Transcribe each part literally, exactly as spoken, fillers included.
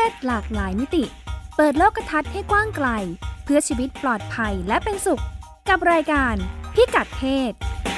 ศหลากหลายมิติเปิดโลกทัศน์ให้กว้างไกลเพื่อชีวิตปลอดภัยและเป็นสุขกับรายการพิกัดเพศ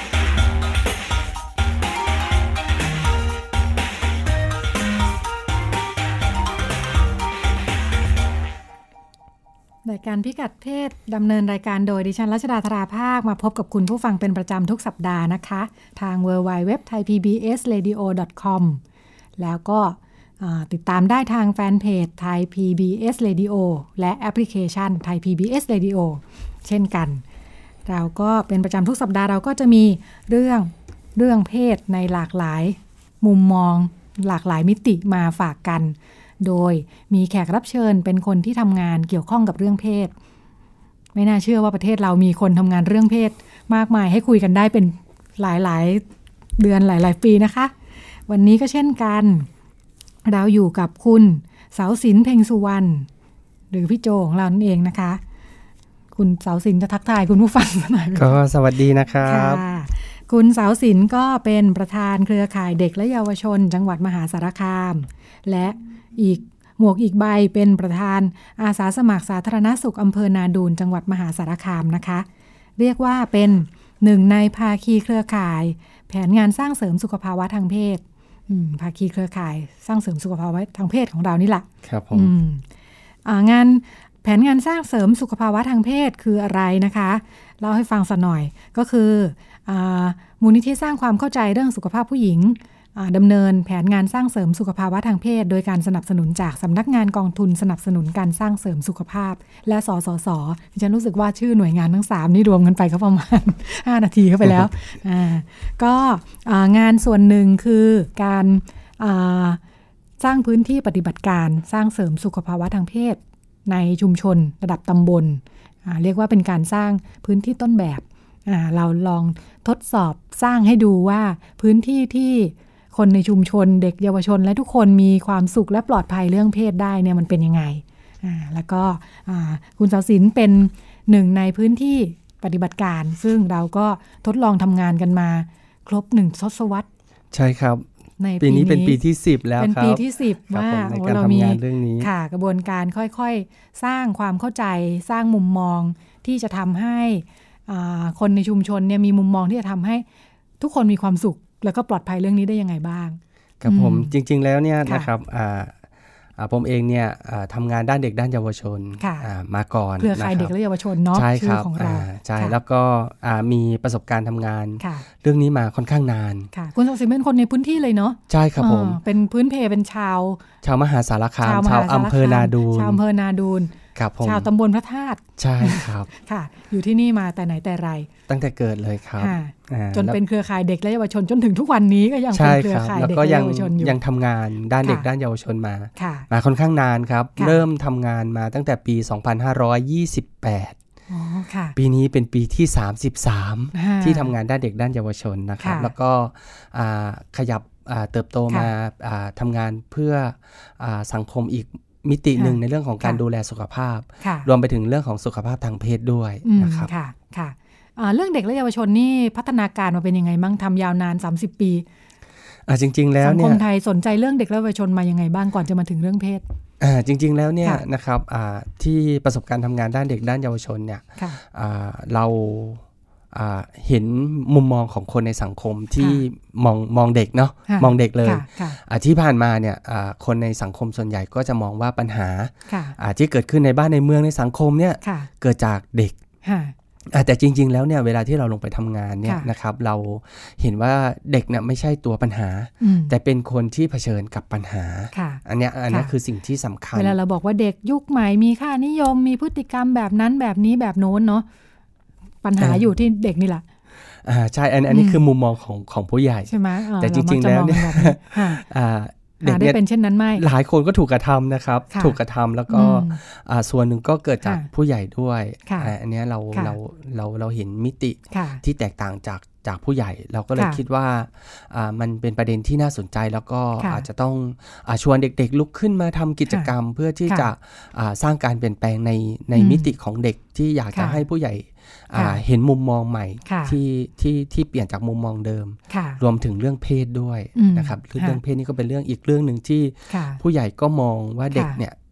รายการพิกัดเพศดำเนินรายการโดยดิฉันรัชดาธราภาคมาพบกับคุณผู้ฟังเป็นประจำทุกสัปดาห์นะคะทาง ดับเบิลยู ดับเบิลยู ดับเบิลยู ดอท ไทย พี บี เอส เรดิโอ ดอท คอม แล้วก็ติดตามได้ทางแฟนเพจ Thai พี บี เอส Radio และแอปพลิเคชัน Thai พี บี เอส Radio เช่นกันเราก็เป็นประจำทุกสัปดาห์เราก็จะมีเรื่องเรื่องเพศในหลากหลายมุมมองหลากหลายมิติมาฝากกันโดยมีแขกรับเชิญเป็นคนที่ทำงานเกี่ยวข้องกับเรื่องเพศไม่น่าเชื่อว่าประเทศเรามีคนทำงานเรื่องเพศมากมายให้คุยกันได้เป็นหลายๆเดือนหลายๆปีนะคะวันนี้ก็เช่นกันเราอยู่กับคุณเสาสินเพ็งสุวรรณหรือพี่โจของเรานั่นเองนะคะคุณเสาสินจะทักทายคุณผู้ฟังหน่อยก็สวัสดีนะครับคุณเสาสินก็เป็นประธานเครือข่ายเด็กและเยาวชนจังหวัดมหาสารคามและอีกหมวกอีกใบเป็นประธานอาสาสมัครสาธารณสุขอำเภอนาดูนจังหวัดมหาสารคามนะคะเรียกว่าเป็นหนึ่งในภาคีเครือข่ายแผนงานสร้างเสริมสุขภาวะทางเพศภาคีเครือข่ายสร้างเสริมสุขภาวะทางเพศของเรานี่แหละครับผมงานแผนงานสร้างเสริมสุขภาวะทางเพศคืออะไรนะคะเล่าให้ฟังสักหน่อยก็คือมูลนิธิสร้างความเข้าใจเรื่องสุขภาพผู้หญิงดำเนินแผนงานสร้างเสริมสุขภาวะทางเพศโดยการสนับสนุนจากสำนักงานกองทุนสนับสนุนการสร้างเสริมสุขภาพและสสสฉันรู้สึกว่าชื่อหน่วยงานทั้งสามนี่รวมกันไปก็ประมาณห้านาทีเข้าไปแล้วก็งานส่วนหนึ่งคือการสร้างพื้นที่ปฏิบัติการสร้างเสริมสุขภาวะทางเพศในชุมชนระดับตำบลเรียกว่าเป็นการสร้างพื้นที่ต้นแบบเราลองทดสอบสร้างให้ดูว่าพื้นที่ที่คนในชุมชนเด็กเยาวชนและทุกคนมีความสุขและปลอดภัยเรื่องเพศได้เนี่ยมันเป็นยังไงแล้วก็คุณเสาสินเป็นหนึ่งในพื้นที่ปฏิบัติการซึ่งเราก็ทดลองทำงานกันมาครบหนึ่งทศวรรษใช่ครับปีนี้เป็นปีที่สิบแล้วครับเป็นปีที่สิบว่าเรามีเรื่องนี้ค่ะกระบวนการค่อยๆสร้างความเข้าใจสร้างมุมมองที่จะทำให้คนในชุมชนเนี่ยมีมุมมองที่จะทำให้ทุกคนมีความสุขแล้วก็ปลอดภัยเรื่องนี้ได้ยังไงบ้างครับผมจริงๆแล้วเนี่ยนะครับผมเองเนี่ยทำงานด้านเด็กด้านเยาวชนมาก่อนเครือข่ายเด็กและเยาวชนเนาะชื่อของเราใช่แล้วก็มีประสบการณ์ทำงานเรื่องนี้มาค่อนข้างนานคุณศักดิ์สิทธิ์เป็นคนในพื้นที่เลยเนาะใช่ครับผมเป็นพื้นเพเป็นชาวชาวมหาสารคามชาวอำเภอนาดูนชาวอำเภอนาดูนชาวตำบลพระธาตุใช่ครับค่ะอยู่ที่นี่มาแต่ไหนแต่ไรตั้งแต่เกิดเลยครับจนเป็นเครือข่ายเด็กและเยาวชนจนถึงทุกวันนี้ก็ยังเป็นเครือข่ายเด็กและเยาวชนอยู่ยังทำงานด้านเด็กด้านเยาวชนมามาค่อนข้างนานครับเริ่มทำงานมาตั้งแต่ปีสองพันห้าร้อยยี่สิบแปดปีนี้เป็นปีที่สามสิบสามที่ทำงานด้านเด็กด้านเยาวชนนะครับแล้วก็ขยับเติบโตมาทำงานเพื่อสังคมอีกมิติหนึ่งในเรื่องของการดูแลสุขภาพรวมไปถึงเรื่องของสุขภาพทางเพศด้วยนะครับค่ะค่ะเรื่องเด็กและเยาวชนนี่พัฒนาการมาเป็นยังไงบ้างทำยาวนานสามสิบปีจริงๆแล้วเนี่ยสังคมไทยสนใจเรื่องเด็กและเยาวชนมายังไงบ้างก่อนจะมาถึงเรื่องเพศจริงๆแล้วเนี่ยนะครับที่ประสบการณ์ทำงานด้านเด็กด้านเยาวชนเนี่ยเราเห็นมุมมองของคนในสังคมที่มองมองเด็กเนาะมองเด็กเลยที่ผ่านมาเนี่ยคนในสังคมส่วนใหญ่ก็จะมองว่าปัญหาที่เกิดขึ้นในบ้านในเมืองในสังคมเนี่ยเกิดจากเด็กแต่จริงๆแล้วเนี่ยเวลาที่เราลงไปทำงานเนี่ยนะครับเราเห็นว่าเด็กเนี่ยไม่ใช่ตัวปัญหาแต่เป็นคนที่เผชิญกับปัญหาอันนี้อันนี้คือสิ่งที่สำคัญเวลาเราบอกว่าเด็กยุคใหม่มีค่านิยมมีพฤติกรรมแบบนั้นแบบนี้แบบโน้นเนาะปัญหาอยู่ที่เด็กนี่แหละอ่าใช่อันอันนี้คือมุมมองของของผู้ใหญ่ใช่ไหมแต่จริงๆแล้วเนี่ยเด็กเนี่ยเป็นเช่นนั้นไหมหลายคนก็ถูกกระทำนะครับถูกกระทำแล้วก็ส่วนหนึ่งก็เกิดจากผู้ใหญ่ด้วยอันนี้เราเราเราเราเห็นมิติที่แตกต่างจากจากผู้ใหญ่เราก็เลยคิดว่ามันเป็นประเด็นที่น่าสนใจแล้วก็อาจจะต้องชวนเด็กๆลุกขึ้นมาทำกิจกรรมเพื่อที่จะสร้างการเปลี่ยนแปลงในในมิติของเด็กที่อยากจะให้ผู้ใหญ่เห็นมุมมองใหม่ที่ที่ที่เปลี่ยนจากมุมมองเดิมรวมถึงเรื่องเพศด้วยนะครับเรื่องเพศนี่ก็เป็นเรื่องอีกเรื่องหนึ่งที่ผู้ใหญ่ก็มองว่าเด็กเนี่ย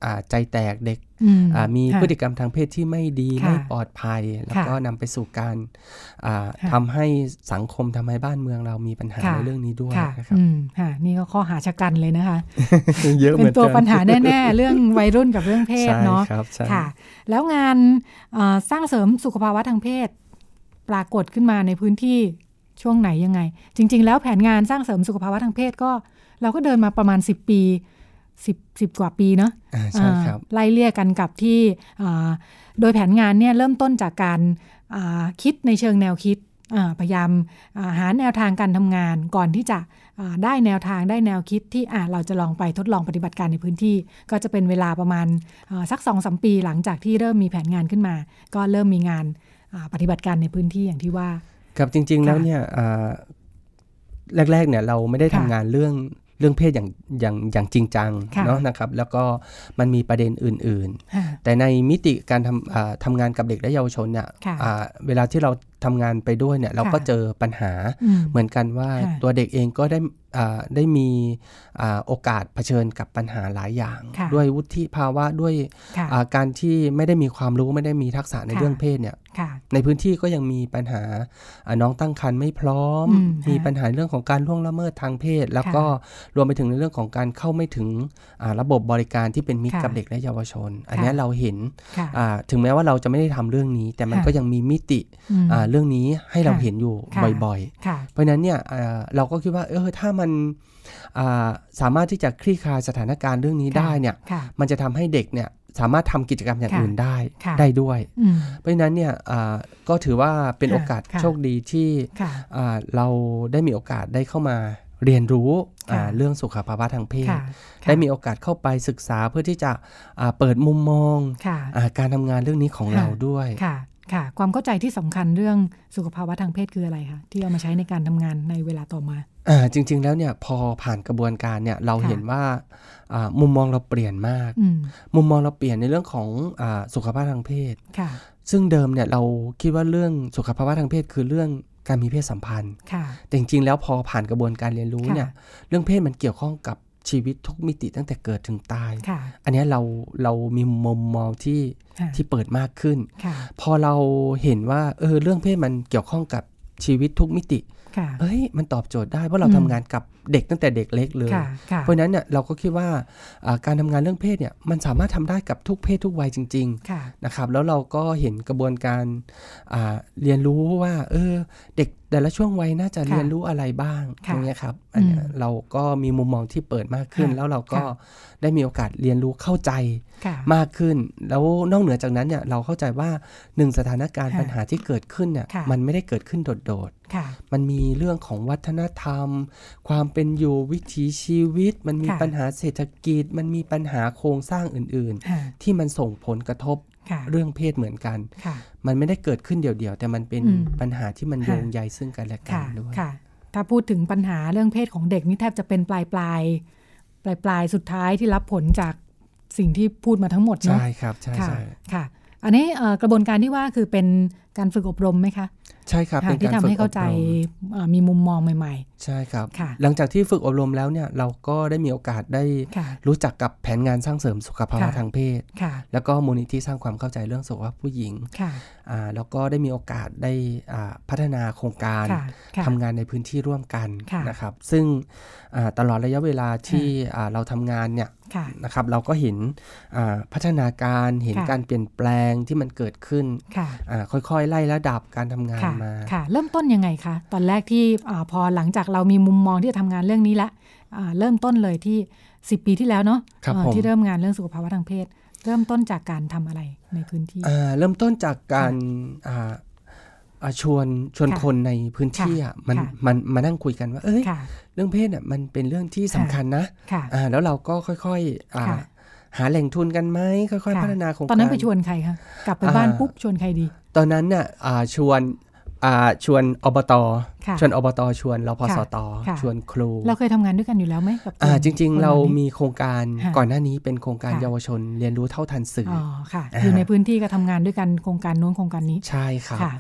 ใจแตกเด็กมีพฤติกรรมทางเพศที่ไม่ดีไม่ปลอดภัยแล้วก็นำไปสู่การทำให้สังคมทำให้บ้านเมืองเรามีปัญหาในเรื่องนี้ด้วยนะครับนี่ก็ข้อหาชะกันเลยนะคะเยอะเหมือนกันเป็นตัวปัญหาแน่ๆเรื่องวัยรุ่นกับเรื่องเพศเนาะค่ะแล้วงานสร้างเสริมสุขภาวะทางเพศปรากฏขึ้นมาในพื้นที่ช่วงไหนยังไงจริงๆแล้วแผนงานสร้างเสริมสุขภาวะทางเพศก็เราก็เดินมาประมาณสิบปีสิบ สิบกว่าปีเนาะใช่ครับไล่เลี่ยกันกับที่โดยแผนงานเนี่ยเริ่มต้นจากการคิดในเชิงแนวคิดพยายามหาแนวทางการทำงานก่อนที่จะได้แนวทางได้แนวคิดที่เราจะลองไปทดลองปฏิบัติการในพื้นที่ก็จะเป็นเวลาประมาณสัก สองถึงสาม ปีหลังจากที่เริ่มมีแผนงานขึ้นมาก็เริ่มมีงานปฏิบัติการในพื้นที่อย่างที่ว่าครับจริงๆแล้วเนี่ยแรกๆเนี่ยเราไม่ได้ทำงานเรื่องเรื่องเพศอย่างอย่างอย่างจริงจังเนาะนะครับแล้วก็มันมีประเด็นอื่นๆแต่ในมิติการทำทำงานกับเด็กและเยาวชนเนี่ยเวลาที่เราทำงานไปด้วยเนี่ยเราก็เจอปัญหาเหมือนกันว่าตัวเด็กเองก็ได้ได้มีโอกาสเผชิญกับปัญหาหลายอย่างด้วยวุฒิภาวะด้วยการที่ไม่ได้มีความรู้ไม่ได้มีทักษะในเรื่องเพศเนี่ยในพื้นที่ก็ยังมีปัญหาน้องตั้งครรภ์ไม่พร้อมมีปัญหาเรื่องของการล่วงละเมิดทางเพศแล้วก็รวมไปถึงในเรื่องของการเข้าไม่ถึงระบบบริการที่เป็นมิตรกับเด็กและเยาวชนอันนี้เราเห็นถึงแม้ว่าเราจะไม่ได้ทำเรื่องนี้แต่มันก็ยังมีมิติเรื่องนี้ให้เราเห็นอยู่บ่อยๆเพราะฉะนั้นเนี่ยเราก็คิดว่าเออถ้ามันสามารถที่จะคลี่คลายสถานการณ์เรื่องนี้ได้เนี่ยมันจะทำให้เด็กเนี่ยสามารถทำกิจกรรมอย่างอื่นได้ได้ด้วยเพราะฉะนั้นเนี่ยก็ถือว่าเป็นโอกาสโชคดีที่เราได้มีโอกาสได้เข้ามาเรียนรู้เรื่องสุขภาวะทางเพศได้มีโอกาสเข้าไปศึกษาเพื่อที่จะเปิดมุมมองการทำงานเรื่องนี้ของเราด้วยค่ะความเข้าใจที่สำคัญเรื่องสุขภาวะทางเพศคืออะไรคะที่เอามาใช้ในการทำงานในเวลาต่อมาอ่าจริงๆแล้วเนี่ยพอผ่านกระบวนการเนี่ยเราเห็นว่ามุมมองเราเปลี่ยนมากมุมมองเราเปลี่ยนในเรื่องของสุขภาพทางเพศซึ่งเดิมเนี่ยเราคิดว่าเรื่องสุขภาวะทางเพศคือเรื่องการมีเพศสัมพันธ์แต่จริงๆแล้วพอผ่านกระบวนการเรียนรู้เนี่ยเรื่องเพศมันเกี่ยวข้องกับชีวิตทุกมิติตั้งแต่เกิดถึงตายอันนี้เราเรามีมุมมองที่ที่เปิดมากขึ้นพอเราเห็นว่าเออเรื่องเพศมันเกี่ยวข้องกับชีวิตทุกมิติเอ้ยมันตอบโจทย์ได้เพราะเราทำงานกับเด็กตั้งแต่เด็กเล็กเลยเพราะฉะนั้นเนี่ยเราก็คิดว่าการทำงานเรื่องเพศเนี่ยมันสามารถทำได้กับทุกเพศทุกวัยจริงๆนะครับแล้วเราก็เห็นกระบวนการเรียนรู้ว่าเออเด็กแต่ละช่วงวัยน่าจะเรียนรู้อะไรบ้างตรงนี้ครับอันนี้เราก็มีมุมมองที่เปิดมากขึ้นแล้วเราก็ได้มีโอกาสเรียนรู้เข้าใจมากขึ้นแล้วนอกเหนือจากนั้นเนี่ยเราเข้าใจว่าหนึ่งสถานการณ์ปัญหาที่เกิดขึ้นเนี่ยมันไม่ได้เกิดขึ้นโดดๆมันมีเรื่องของวัฒนธรรมความเป็นอยู่วิถีชีวิตมันมีปัญหาเศรษฐกิจมันมีปัญหาโครงสร้างอื่นๆที่มันส่งผลกระทบเรื่องเพศเหมือนกันมันไม่ได้เกิดขึ้นเดี่ยวๆแต่มันเป็นปัญหาที่มันโยงใยซึ่งกันและกันด้วยถ้าพูดถึงปัญหาเรื่องเพศของเด็กนี่แทบจะเป็นปลายปลายปลายปลายสุดท้ายที่รับผลจากสิ่งที่พูดมาทั้งหมดเนาะใช่ครับใช่ใช่ค่ะอันนี้กระบวนการที่ว่าคือเป็นการฝึกอบรมไหมคะใช่ครับเป็นการฝึกอบรมที่ทำให้เข้าใจมีมุมมองใหม่ๆใช่ครับหลังจากที่ฝึกอบรมแล้วเนี่ยเราก็ได้มีโอกาสได้รู้จักกับแผนงานสร้างเสริมสุขภาวะทางเพศแล้วก็มูลนิธิสร้างความเข้าใจเรื่องสุขภาพผู้หญิงแล้วก็ได้มีโอกาสได้พัฒนาโครงการทำงานในพื้นที่ร่วมกันนะครับซึ่งตลอดระยะเวลาที่เราทำงานเนี่ยนะครับเราก็เห็นพัฒนาการเห็นการเปลี่ยนแปลงที่มันเกิดขึ้นค่อยๆไล่ระดับการทำงานมาเริ่มต้นยังไงคะตอนแรกที่พอหลังจากเรามีมุมมองที่จะทำงานเรื่องนี้ละเริ่มต้นเลยที่สิบปีที่แล้วเนาะที่เริ่มงานเรื่องสุขภาวะทางเพศเริ่มต้นจากการทำอะไรในพื้นที่เริ่มต้นจากการชวนชวนคนในพื้นที่อ่ะมันมันมานั่งคุยกันว่าเอ้ยเรื่องเพศเนี่ยมันเป็นเรื่องที่สำคัญนะแล้วเราก็ค่อยๆหาแหล่งทุนกันไหมค่อยๆพัฒนาโครงการตอนนั้นไปชวนใครคะกลับไปบ้านปุ๊บชวนใครดีตอนนั้นเนี่ยชวนชวนอบต.ชวนอบต.ชวนรพสต.ชวนครูเราเคยทำงานด้วยกันอยู่แล้วไหมกับจริงๆเรามีโครงการก่อนหน้านี้เป็นโครงการเยาวชนเรียนรู้เท่าทันสื่ออ๋อค่ะอยู่ในพื้นที่ก็ทำงานด้วยกันโครงการโน้นโครงการนี้ใช่ครับ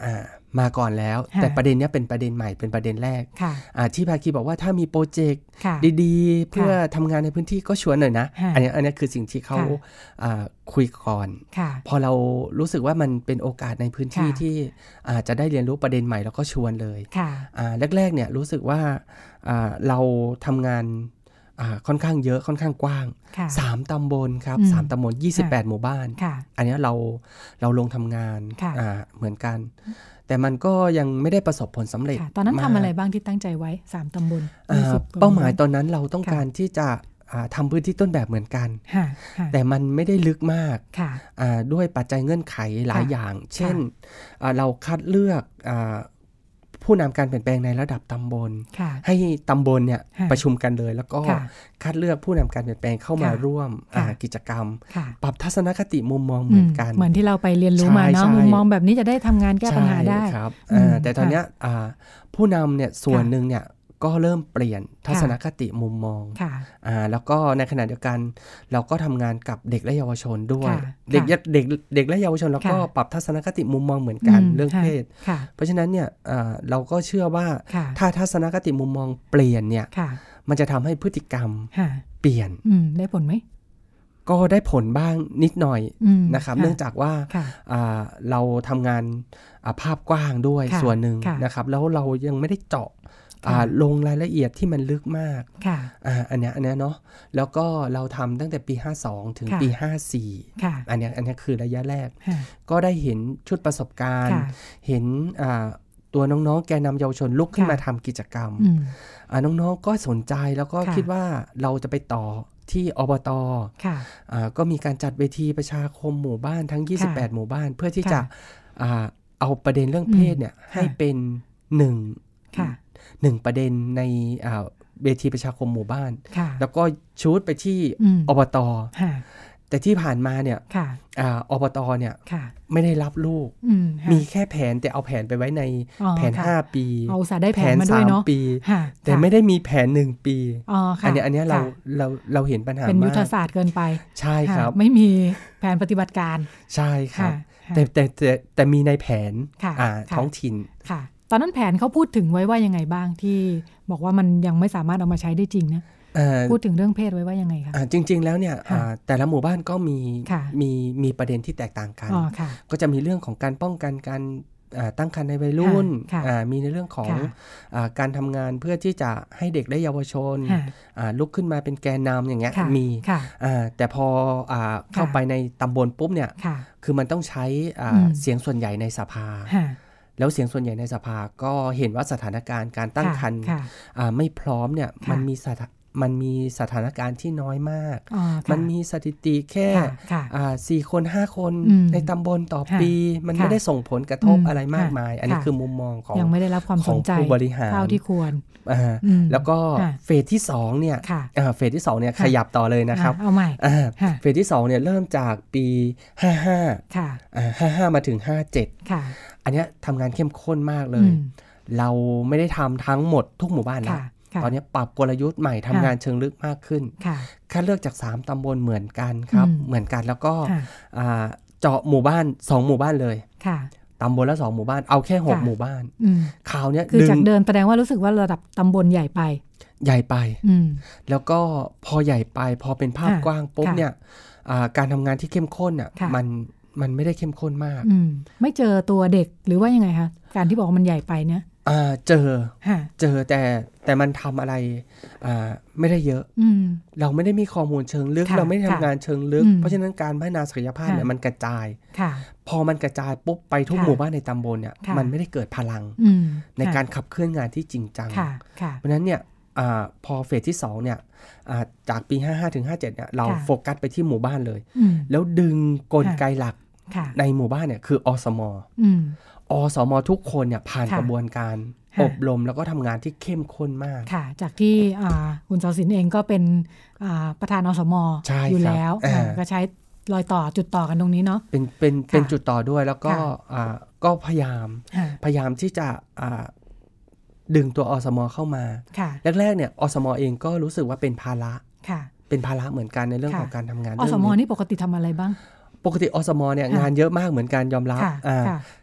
มาก่อนแล้วแต่ประเด็นนี้เป็นประเด็นใหม่เป็นประเด็นแรกที่ภาคีบอกว่าถ้ามีโปรเจกต์ดีๆเพื่อทำงานในพื้นที่ก็ชวนหน่อยนะอันนี้อันนี้คือสิ่งที่เขาคุยก่อนพอเรารู้สึกว่ามันเป็นโอกาสในพื้นที่ที่จะได้เรียนรู้ประเด็นใหม่แล้วก็ชวนเลยแรกๆเนี่ยรู้สึกว่าเราทำงานค่อนข้างเยอะค่อนข้างกว้างสามตำบลครับสามตำบลยี่สิบแปดหมู่บ้านอันนี้เราเราลงทำงานเหมือนกันแต่มันก็ยังไม่ได้ประสบผลสำเร็จตอนนั้นทำอะไรบ้างที่ตั้งใจไว้สามตำบลเป้าหมายตอนนั้นเราต้องการที่จะทำพื้นที่ต้นแบบเหมือนกันแต่มันไม่ได้ลึกมากด้วยปัจจัยเงื่อนไขหลายอย่างเช่นเราคัดเลือกผู้นำการเปลี่ยนแปลงในระดับตำบลให้ตำบลเนี่ยประชุมกันเลยแล้วก็คัดเลือกผู้นำการเปลี่ยนแปลงเข้ามาร่วมกิจกรรมปรับทัศนคติมุมมองเหมือนกันเหมือนที่เราไปเรียนรู้มาเนาะมุมมองแบบนี้จะได้ทำงานแก้ปัญหาได้ครับแต่ตอนนี้ผู้นำเนี่ยส่วนหนึ่งเนี่ยก็เริ่มเปลี่ยนทัศนคติมุมมองอ่าแล้วก็ในขณะเดียวกันเราก็ทำงานกับเด็กและเยาวชนด้วยเด็กเด็กเด็กและเยาวชนเราก็ปรับทัศนคติมุมมองเหมือนกันเรื่องเพศเพราะฉะนั้นเนี่ยเราก็เชื่อว่าถ้าทัศนคติมุมมองเปลี่ยนเนี่ยมันจะทำให้พฤติกรรมเปลี่ยนได้ผลไหมก็ได้ผลบ้างนิดหน่อยนะครับเนื่องจากว่าเราทำงานภาพกว้างด้วยส่วนหนึ่งนะครับแล้วเรายังไม่ได้เจาะลงรายละเอียดที่มันลึกมากอ่าอันเนี้ยอันเนี้ยเนาะแล้วก็เราทำตั้งแต่ปีห้าสิบสองถึงปีห้าสิบสี่อันเนี้ยอันเนี้ยคือระยะแรกก็ได้เห็นชุดประสบการณ์เห็นตัวน้องๆแกนนำเยาวชนลุกขึ้นมาทำกิจกรรมน้องๆก็สนใจแล้วก็คิดว่าเราจะไปต่อที่อบต.ก็มีการจัดเวทีประชาคมหมู่บ้านทั้งยี่สิบแปดหมู่บ้านเพื่อที่จะเอาประเด็นเรื่องเพศเนี่ยให้เป็นหนึ่งหนึ่งประเด็นในเวทีประชาคมหมู่บ้านแล้วก็ชูดไปที่อบต.แต่ที่ผ่านมาเนี่ยอบต.เนี่ยไม่ได้รับลูกมีแค่แผนแต่เอาแผนไปไว้ในแผนห้าปีแผนสามปีแต่ไม่ได้มีแผนหนึ่งปีอันนี้อันนี้เราเราเราเห็นปัญหาเป็นยุทธศาสตร์เกินไปใช่ครับไม่มีแผนปฏิบัติการใช่ครับแต่แต่แต่แต่มีในแผนท้องถิ่นตอนนั้นแผนเขาพูดถึงไว้ว่ายังไงบ้างที่บอกว่ามันยังไม่สามารถเอามาใช้ได้จริงนะพูดถึงเรื่องเพศไว้ว่ายังไงคะจริงๆแล้วเนี่ยแต่ละหมู่บ้านก็มีมีมีประเด็นที่แตกต่างกันก็จะมีเรื่องของการป้องกันการตั้งครรภ์ในวัยรุ่นมีในเรื่องของการทำงานเพื่อที่จะให้เด็กและเยาวชนลุกขึ้นมาเป็นแกนนำอย่างเงี้ยมีแต่พอเข้าไปในตำบลปุ๊บเนี่ยคือมันต้องใช้เสียงส่วนใหญ่ในสภาแล้วเสียงส่วนใหญ่ในสภาก็เห็นว่าสถานการณ์การตั้งครรภ์ไม่พร้อมเนี่ยมันมีมันมีสถานการณ์ที่น้อยมากมันมีสถิติแค่สี่คนห้าคนในตำบลต่อปีมันไม่ได้ส่งผลกระทบอะไรมากมายอันนี้คือมุมมองของยังไม่ได้รับความสนใจผู้บริหารเท่าที่ควรแล้วก็เฟสที่สองเนี่ยเฟสที่สองเนี่ยขยับต่อเลยนะครับเอาใหม่เฟสที่สองเนี่ยเริ่มจากปีห้าสิบห้าห้าสิบห้ามาถึงห้าสิบเจ็ดอันนี้ทำงานเข้มข้นมากเลยเราไม่ได้ทำทั้งหมดทุกหมู่บ้านแล้วตอนนี้ปรับกลยุทธ์ใหม่ทำงานเชิงลึกมากขึ้นคัดเลือกจากสามตำบลเหมือนกันครับเหมือนกันแล้วก็เจาะหมู่บ้านสองหมู่บ้านเลยตำบลละสองหมู่บ้านเอาแค่หกหมู่บ้านข่าวเนี้ยคือจากเดินแสดงว่ารู้สึกว่าระดับตำบลใหญ่ไปใหญ่ไปแล้วก็พอใหญ่ไปพอเป็นภาพกว้างปุ๊บเนี่ยการทำงานที่เข้มข้นอ่ะมันมันไม่ได้เข้มข้นมากไม่เจอตัวเด็กหรือว่ายังไงคะการที่บอกว่ามันใหญ่ไปเนี่ยเจอเจอแต่แต่มันทำอะไรไม่ได้เยอะเราไม่ได้มีข้อมูลเชิงลึกเราไม่ได้ทำงานเชิงลึกเพราะฉะนั้นการพัฒนาศักยภาพเนี่ยมันกระจายพอมันกระจายปุ๊บไปทุกหมู่บ้านในตำบลเนี่ยมันไม่ได้เกิดพลังในการขับเคลื่อนงานที่จริงจังเพราะฉะนั้นเนี่ยพอเฟสที่สองเนี่ยจากปีห้าสิบห้าถึงห้าสิบเจ็ดเนี่ยเราโฟกัสไปที่หมู่บ้านเลยแล้วดึงกลไกหลักในหมู่บ้านเนี่ยคืออสมอสมทุกคนเนี่ยผ่านกระบวนการอบรมแล้วก็ทำงานที่เข้มข้นมากค่ะจากที่คุณเสาสินเองก็เป็นประธานอสมอยู่แล้วก็ใช้รอยต่อจุดต่อกันตรงนี้เนาะเป็นเป็นเป็นจุดต่อด้วยแล้วก็ก็พยายามพยายามที่จะดึงตัวอสมเข้ามาแรกๆเนี่ยอสมเองก็รู้สึกว่าเป็นภาระเป็นภาระเหมือนกันในเรื่องของการทำงานอสมนี่ปกติทำอะไรบ้างปกติอสมเนี่ยงานเยอะมากเหมือนกันยอมรับ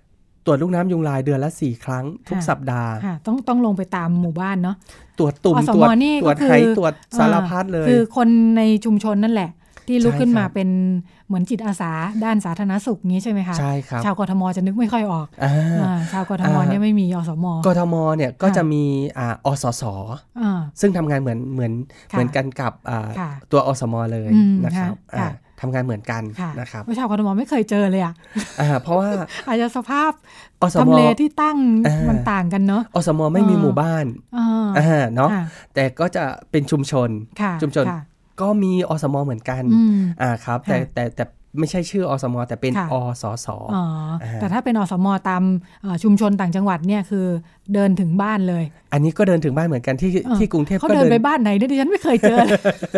ตรวจลูกน้ำยุงลายเดือนละสี่ครั้งทุกสัปดาห์ต้องต้องลงไปตามหมู่บ้านเนาะตรวจตุ่มตรวจตรวจไหตรวจสารพัดเลยคือคนในชุมชนนั่นแหละที่ลุกขึ้นมาเป็นเหมือนจิตอาสาด้านสาธารณสุขนี้ใช่ไหมคะใช่ครับชาวกทมจะนึกไม่ค่อยออกชาวกทมเนี่ยไม่มีอสมกทมเนี่ยก็จะมีอสสซึ่งทำงานเหมือนเหมือนเหมือนกันกับตัวอสมเลยนะครับทำงานเหมือนกันนะครับชาวกทมไม่เคยเจอเลยอ่ะเพราะว่าอาจจะสภาพทำเลที่ตั้งมันต่างกันเนาะอสมไม่มีหมู่บ้านเนาะแต่ก็จะเป็นชุมชนชุมชนก็มีอสมเหมือนกันอ่าครับแต่แต่แต่ไม่ใช่ชื่ออสมแต่เป็นอสสอ๋อแต่ถ้าเป็นอสมตามชุมชนต่างจังหวัดเนี่ยคือเดินถึงบ้านเลยอันนี้ก็เดินถึงบ้านเหมือนกันที่ที่กรุงเทพเขาเดินไปบ้านไหนดิฉันไม่เคยเจอ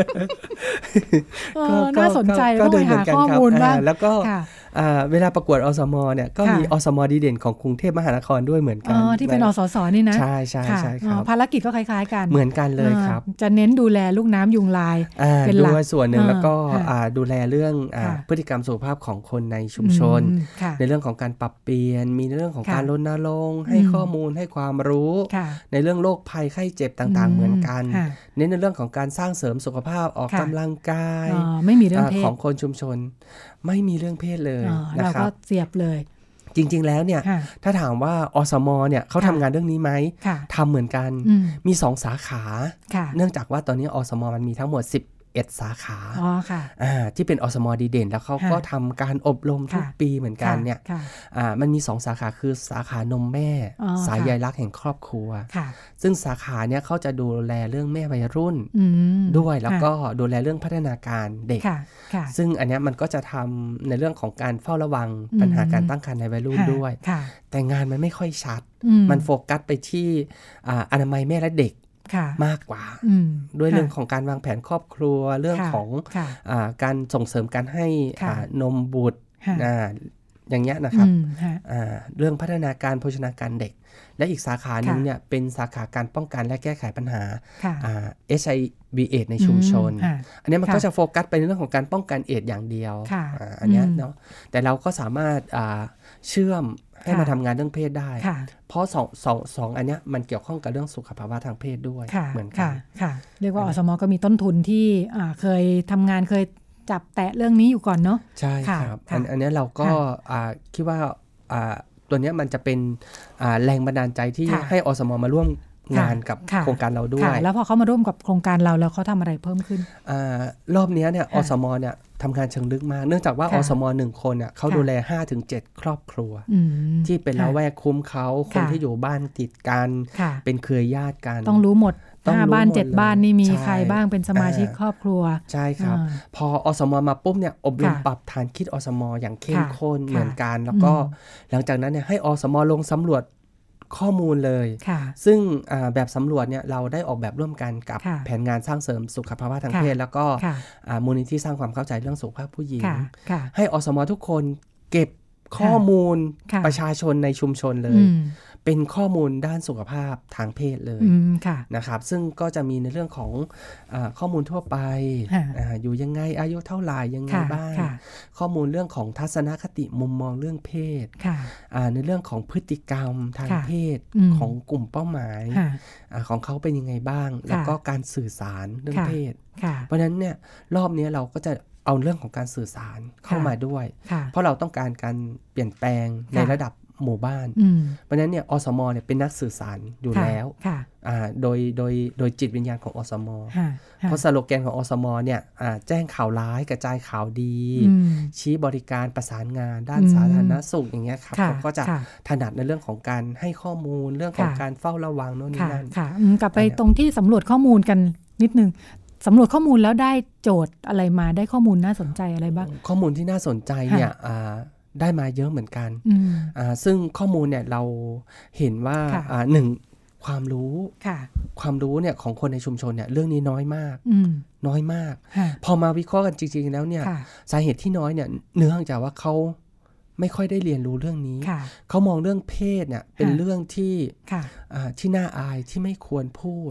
น่าสนใจต้องไปหาข้อมูลบ้างแล้วก็เวลาประกวดอสมเนี่ยก็มีอสมดีเด่นของกรุงเทพมหานครด้วยเหมือนกันที่เป็นอสสนี่นะใช่ใช่ใช่ครับภารกิจก็คล้ายๆกันเหมือนกันเลยครับจะเน้นดูแลลูกน้ำยุงลายเป็นหลักด้วยส่วนหนึ่งแล้วก็ดูแลเรื่องพฤติกรรมสุขภาพของคนในชุมชนในเรื่องของการปรับเปลี่ยนมีเรื่องของการรณรงค์ให้ข้อมูลให้ความรู้ในเรื่องโรคภัยไข้เจ็บต่างๆเหมือนกันเน้นในเรื่องของการสร้างเสริมสุขภาพออกกำลังกายไม่มีเรื่องเพศของคนชุมชนไม่มีเรื่องเพศเลยนะครับเราก็เสียบเลยจริงๆแล้วเนี่ยถ้าถามว่าอสมเนี่ยเขาทำงานเรื่องนี้ไหมทำเหมือนกันมีสองสาขาเนื่องจากว่าตอนนี้อสมมันมีทั้งหมดสิบเอ็ดสาขาอ๋อค่ะอ่าที่เป็นอสมดีเด่นแล้วเขาก็ทำการอบรมทุกปีเหมือนกันเนี่ยอ่ามันมีสองสาขาคือสาขานมแม่สายใยรักแห่งครอบครัวซึ่งสาขาเนี่ยเขาจะดูแลเรื่องแม่วัยรุ่นด้วยแล้วก็ดูแลเรื่องพัฒนาการเด็กซึ่งอันนี้มันก็จะทำในเรื่องของการเฝ้าระวังปัญหาการตั้งครรภ์ในวัยรุ่นด้วยแต่งานมันไม่ค่อยชัดมันโฟกัสไปที่อ่าอนามัยแม่และเด็กมากกว่าด้วยเรื่องของการวางแผนครอบครัวเรื่องของอ่าการส่งเสริมการให้อ่านมบุตรอ่าอย่างเงี้ยนะครับอ่าเรื่องพัฒนาการโภชนาการเด็กและอีกสาขาหนึ่งเนี่ยเป็นสาขาการป้องกันและแก้ไขปัญหาอ่า เอช ไอ วี เอดส์ ในชุมชนอันนี้มันก็จะโฟกัสไปในเรื่องของการป้องกันเอดส์อย่างเดียวอันนี้เนาะแต่เราก็สามารถอ่าเชื่อมให้มาทำงานเรื่องเพศได้เพราะสองสองสองอันเนี้ยมันเกี่ยวข้องกับเรื่องสุขภาวะทางเพศด้วยเหมือนกันเรียกว่าอสมก็มีต้นทุนที่เคยทำงานเคยจับแตะเรื่องนี้อยู่ก่อนเนาะใช่ครับอันอันนี้เราก็คิดว่าตัวนี้มันจะเป็นแรงบันดาลใจที่ให้อสมมาร่วมงานกับโครงการเราด้วยแล้วพอเขามาร่วมกับโครงการเราแล้วเขาทำอะไรเพิ่มขึ้นอรอบนี้เนี่ยอสมเนี่ยทำงานเชิงลึกมากเนื่องจากว่าอสมหนึ่งคนเนี่ยเขาดูแล ห้าถึงเจ็ด ครอบครัวที่เป็นละแวกคุ้มเขาคนที่อยู่บ้านติดกันเป็นเครือญาติกันต้องรู้หมดห้าบ้านเจ็ดบ้านนี่มีใครบ้างเป็นสมาชิกครอบครัวใช่ครับพออสมมาปุ๊บเนี่ยอบรมปรับฐานคิดอสมอย่างเข้มข้นเหมือนกันแล้วก็หลังจากนั้นเนี่ยให้อสมลงสำรวจข้อมูลเลยซึ่งแบบสำรวจเนี่ยเราได้ออกแบบร่วมกันกับแผนงานสร้างเสริมสุขภาวะทางเพศแล้วก็มูลนิธิสร้างความเข้าใจเรื่องสุขภาพผู้หญิงให้อสมทุกคนเก็บข้อมูลประชาชนในชุมชนเลยเป็นข้อมูลด้านสุขภาพทางเพศเลยนะครับซึ่งก็จะมีในเรื่องของอ่าข้อมูลทั่วไป อ, อยู่ยังไงอายุเท่าไหร่ยังไงบ้างข้อมูลเรื่องของทัศนคติมุมมองเรื่องเพศในเรื่องของพฤติกรรมทางเพศของกลุ่มเป้าหมายของเขาเป็นยังไงบ้างแล้วก็การสื่อสารเรื่องเพศเพราะฉะนั้นเนี่ยรอบนี้เราก็จะเอาเรื่องของการสื่อสารเข้ามาด้วยเพราะเราต้องการการเปลี่ยนแปลงในระดับหมู่บ้านเพราะฉะนั้นเนี่ยอสมเนี่ยเป็นนักสื่อสารอยู่แล้วโดยโดยโดยจิตวิญญาณของอสมเพราะสโลแกนของอสมเนี่ยแจ้งข่าวร้ายกระจายข่าวดีชี้บริการประสานงานด้านสาธารณสุขอย่างเงี้ยครับเขาก็จะถนัดในเรื่องของการให้ข้อมูลเรื่องของการเฝ้าระวังโน่นนี่นั่นกลับไปตรงที่สำรวจข้อมูลกันนิดนึงสำรวจข้อมูลแล้วได้โจทย์อะไรมาได้ข้อมูลน่าสนใจอะไรบ้างข้อมูลที่น่าสนใจเนี่ยได้มาเยอะเหมือนกันซึ่งข้อมูลเนี่ยเราเห็นว่าหนึ่งความรู้ความรู้เนี่ยของคนในชุมชนเนี่ยเรื่องนี้น้อยมากน้อยมากพอมาวิเคราะห์กันจริงๆแล้วเนี่ยสาเหตุที่น้อยเนี่ยเนื่องจากว่าเขาไม่ค่อยได้เรียนรู้เรื่องนี้เขามองเรื่องเพศเนี่ยเป็นเรื่องที่ที่น่าอายที่ไม่ควรพูด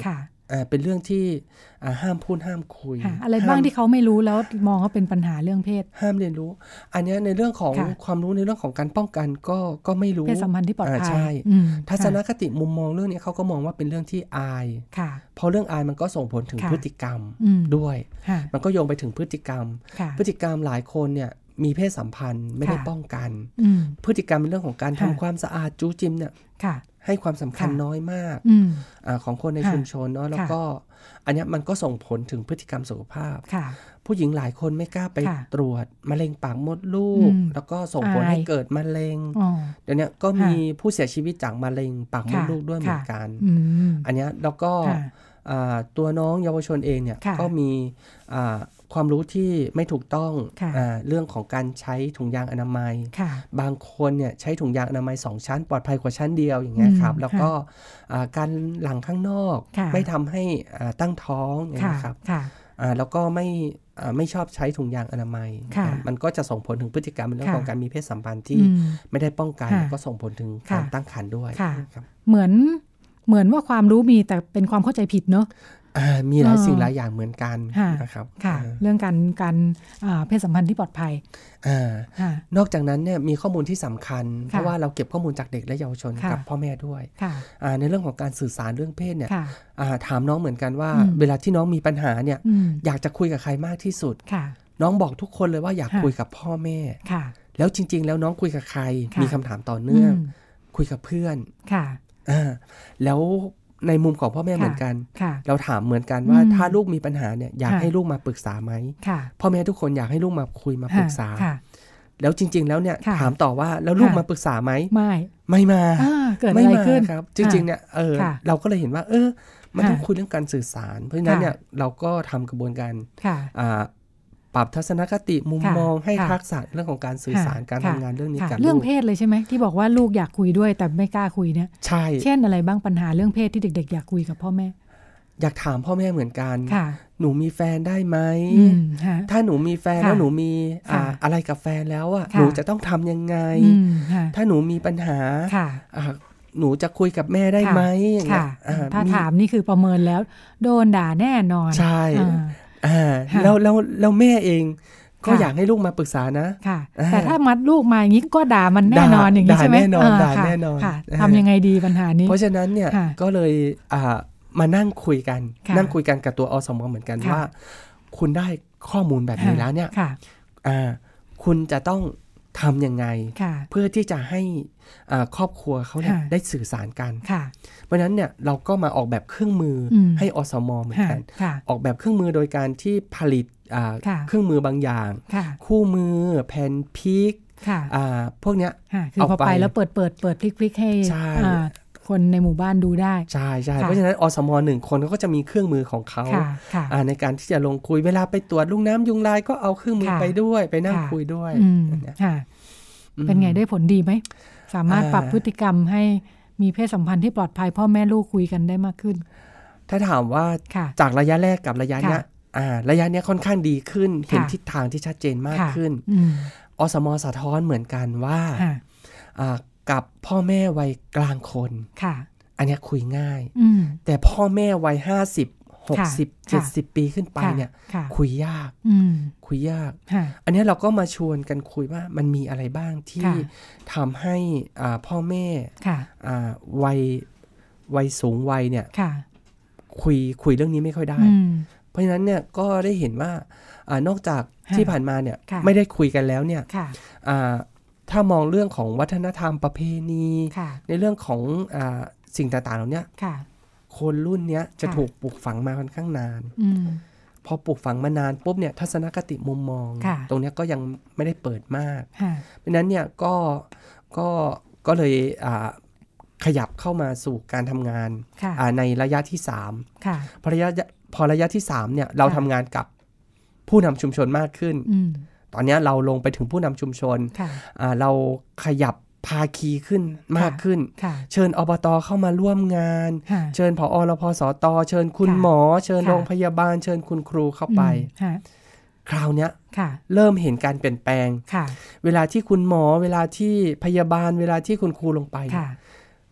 อ่าเป็นเรื่องที่อ่าห้ามพูดห้ามคุยอะไรบ้างที่เขาไม่รู้แล้วมองว่าเป็นปัญหาเรื่องเพศห้ามเรียนรู้อันนี้ในเรื่องของความรู้ในเรื่องของการป้องกันก็ก็ไม่รู้เพศสัมพันธ์ที่ปลอดภัยใช่ทัศนคติมุมมองเรื่องนี้เขาก็มองว่าเป็นเรื่องที่อายเพราะเรื่องอายมันก็ส่งผลถึงพฤติกรรมด้วยมันก็โยงไปถึงพฤติกรรมพฤติกรรมหลายคนเนี่ยมีเพศสัมพันธ์ไม่ได้ป้องกันพฤติกรรมเป็นเรื่องของการทำความสะอาดจู้จิ้มเนี่ยให้ความสำคัญน้อยมากอของคนในชุมชนเนาะแล้วก็อันนี้มันก็ส่งผลถึงพฤติกรรมสุขภาพผู้หญิงหลายคนไม่กล้าไปตรวจมะเร็งปากมดลูกแล้วก็ส่งผลให้เกิดมะเร็งเดี๋ยวนี้ก็มีผู้เสียชีวิตจากมะเร็งปากมดลูกด้วยเหมือนกันอันนี้แล้วก็ตัวน้องเยาวชนเองเนี่ยก็มีความรู้ที่ไม่ถูกต้องเรื่องของการใช้ถุงยางอนามัยบางคนเนี่ยใช้ถุงยางอนามัยสองชั้นปลอดภัยกว่าชั้นเดียวอย่างเงี้ยครับแล้วก็การหลั่งข้างนอกไม่ทำให้ตั้งท้องนะครับแล้วก็ไม่ไม่ชอบใช้ถุงยางอนามัยมันก็จะส่งผลถึงพฤติกรรมเรื่องของการมีเพศสัมพันธ์ที่ไม่ได้ป้องกันก็ส่งผลถึงการตั้งครรภ์ด้วยเหมือนเหมือนว่าความรู้มีแต่เป็นความเข้าใจผิดเนาะมีหลายสิ่งหลายอย่างเหมือนกันนะครับเรื่องการการเพศสัมพันธ์ที่ปลอดภัยนอกจากนั้นเนี่ยมีข้อมูลที่สำคัญเพราะว่าเราเก็บข้อมูลจากเด็กและเยาวชนกับพ่อแม่ด้วยในเรื่องของการสื่อสารเรื่องเพศเนี่ยถามน้องเหมือนกันว่าเวลาที่น้องมีปัญหาเนี่ยอยากจะคุยกับใครมากที่สุดน้องบอกทุกคนเลยว่าอยากคุยกับพ่อแม่แล้วจริงๆแล้วน้องคุยกับใครมีคำถามต่อเนื่องคุยกับเพื่อนแล้วในมุมของพ่อแม่เหมือนกันเราถามเหมือนกันว่าถ้าลูกมีปัญหาเนี่ยอยากให้ลูกมาปรึกษาไหมพ่อแม่ทุกคนอยากให้ลูกมาคุยมาปรึกษาแล้วจริงๆแล้วเนี่ยถามต่อว่าแล้วลูกมาปรึกษาไหมไม่ไม่มาเกิดอะไรขึ้นครับจริงๆเนี่ยเออเราก็เลยเห็นว่าเออมันต้องคุยเรื่องการสื่อสารเพราะฉะนั้นเนี่ยเราก็ทำกระบวนการปรับทัศนคติมุมมองให้ทักษะเรื่องของการสื่อสารการทำงานเรื่องนี้กันเรื่องเพศเลยใช่ไหมที่บอกว่าลูกอยากคุยด้วยแต่ไม่กล้าคุยเนี่ยใช่เช่นอะไรบ้างปัญหาเรื่องเพศที่เด็กๆอยากคุยกับพ่อแม่อยากถามพ่อแม่เหมือนกันหนูมีแฟนได้ไหมถ้าหนูมีแฟนแล้วหนูมีอะไรกับแฟนแล้วอ่ะหนูจะต้องทำยังไงถ้าหนูมีปัญหาหนูจะคุยกับแม่ได้ไหมถ้าถามนี่คือประเมินแล้วโดนด่าแน่นอนใช่แล้วแล้วแล้วแม่เองก็อยากให้ลูกมาปรึกษานะแต่ถ้ามัดลูกมาอย่างนี้ก็ด่ามันแน่นอนอย่างนี้ใช่ไหมด่าแน่นอนด่าแน่นอนทำยังไงดีปัญหานี้เพราะฉะนั้นเนี่ยก็เลยมานั่งคุยกันนั่งคุยกันกับตัวอสม.เหมือนกันว่าคุณได้ข้อมูลแบบนี้แล้วเนี่ยคุณจะต้องทำยังไงเพื่อที่จะให้ครอบครัวเขาเนี่ยได้สื่อสารกันเพราะฉะนั้นเนี่ยเราก็มาออกแบบเครื่องมือให้อสม.เหมือนกันออกแบบเครื่องมือโดยการที่ผลิตเครื่องมือบางอย่างคู่มือแผ่นพิกพวกเนี้ยคือพอไปแล้วเปิดเปิดเปิดพลิกๆให้คนในหมู่บ้านดูได้ใช่ใช่เพราะฉะนั้นอสม.หนึ่งคนเขาก็จะมีเครื่องมือของเขาในการที่จะลงคุยเวลาไปตรวจลูกน้ำยุงลายก็เอาเครื่องมือไปด้วยไปนั่งคุยด้วยเป็นไงได้ผลดีไหมสามารถปรับพฤติกรรมให้มีเพศสัมพันธ์ที่ปลอดภัยพ่อแม่ลูกคุยกันได้มากขึ้นถ้าถามว่าจากระยะแรกกับระยะเนี้ยระยะเนี้ยค่อนข้างดีขึ้นเห็นทิศทางที่ชัดเจนมากขึ้นอสม.สะท้อนเหมือนกันว่ากับพ่อแม่วัยกลางคนอันนี้คุยง่ายแต่พ่อแม่วัยห้าสิบหกสิบเจ็ดสิบปีขึ้นไปเนี่ยคุยยากคุยยากอันนี้เราก็มาชวนกันคุยว่ามันมีอะไรบ้างที่ทำให้พ่อแม่วัยวัยสูงวัยเนี่ยคุยคุยเรื่องนี้ไม่ค่อยได้เพราะฉะนั้นเนี่ยก็ได้เห็นว่านอกจากที่ผ่านมาเนี่ยไม่ได้คุยกันแล้วเนี่ยถ้ามองเรื่องของวัฒนธรรมประเพณีในเรื่องของอ่าสิ่งต่างๆเหล่านี้คนรุ่นนี้จะถูกปลูกฝังมาค่อนข้างนานพอปลูกฝังมานานปุ๊บเนี่ยทัศนคติมุมมองตรงนี้ก็ยังไม่ได้เปิดมากเพราะนั้นเนี่ยก็ก็ก็เลยอ่าขยับเข้ามาสู่การทำงานในระยะที่สามพอระยะพอระยะที่สามเนี่ยเราทำงานกับผู้นำชุมชนมากขึ้นตอนนี้เราลงไปถึงผู้นำชุมชนเราขยับภาคีขึ้นมากขึ้นเชิญอบต.เข้ามาร่วมงานเชิญผอ.รพสต.เชิญคุณหมอเชิญโรงพยาบาลเชิญคุณครูเข้าไปคราวนี้เริ่มเห็นการเปลี่ยนแปลงเวลาที่คุณหมอเวลาที่พยาบาลเวลาที่คุณครูลงไป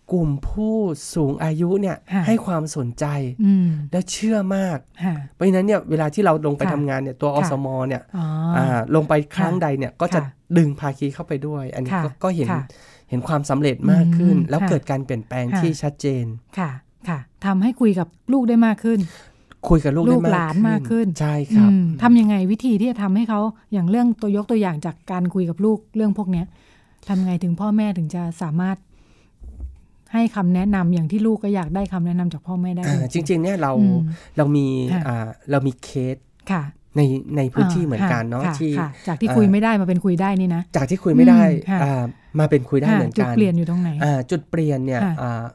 กลุ่มผู้สูงอายุเนี่ยให้ความสนใจและเชื่อมากเพราะฉะนั้นเนี่ยเวลาที่เราลงไปทำงานเนี่ยตัวอสมเนี่ยลงไปครั้งใดเนี่ยก็จะดึงภาคีเข้าไปด้วยอันนี้ก็เห็นเห็นความสำเร็จมากขึ้นแล้วเกิดการเปลี่ยนแปลงที่ชัดเจนค่ะค่ะทำให้คุยกับลูกได้มากขึ้นคุยกับลูกได้มากขึ้นมากขึ้นใช่ครับทำยังไงวิธีที่จะทำให้เขาอย่างเรื่องตัวยกตัวอย่างจากการคุยกับลูกเรื่องพวกนี้ทำไงถึงพ่อแม่ถึงจะสามารถให้คำแนะนำอย่างที่ลูกก็อยากได้คำแนะนำจากพ่อแม่ได้จริงๆเนี่ยเราเรามีเรามีเคสในในพื้นที่เหมือนกันเนาะที่จากที่คุยไม่ได้มาเป็นคุยได้นี่นะจากที่คุยไม่ได้มาเป็นคุยได้เหมือนกันจุดเปลี่ยนอยู่ตรงไหนจุดเปลี่ยนเนี่ย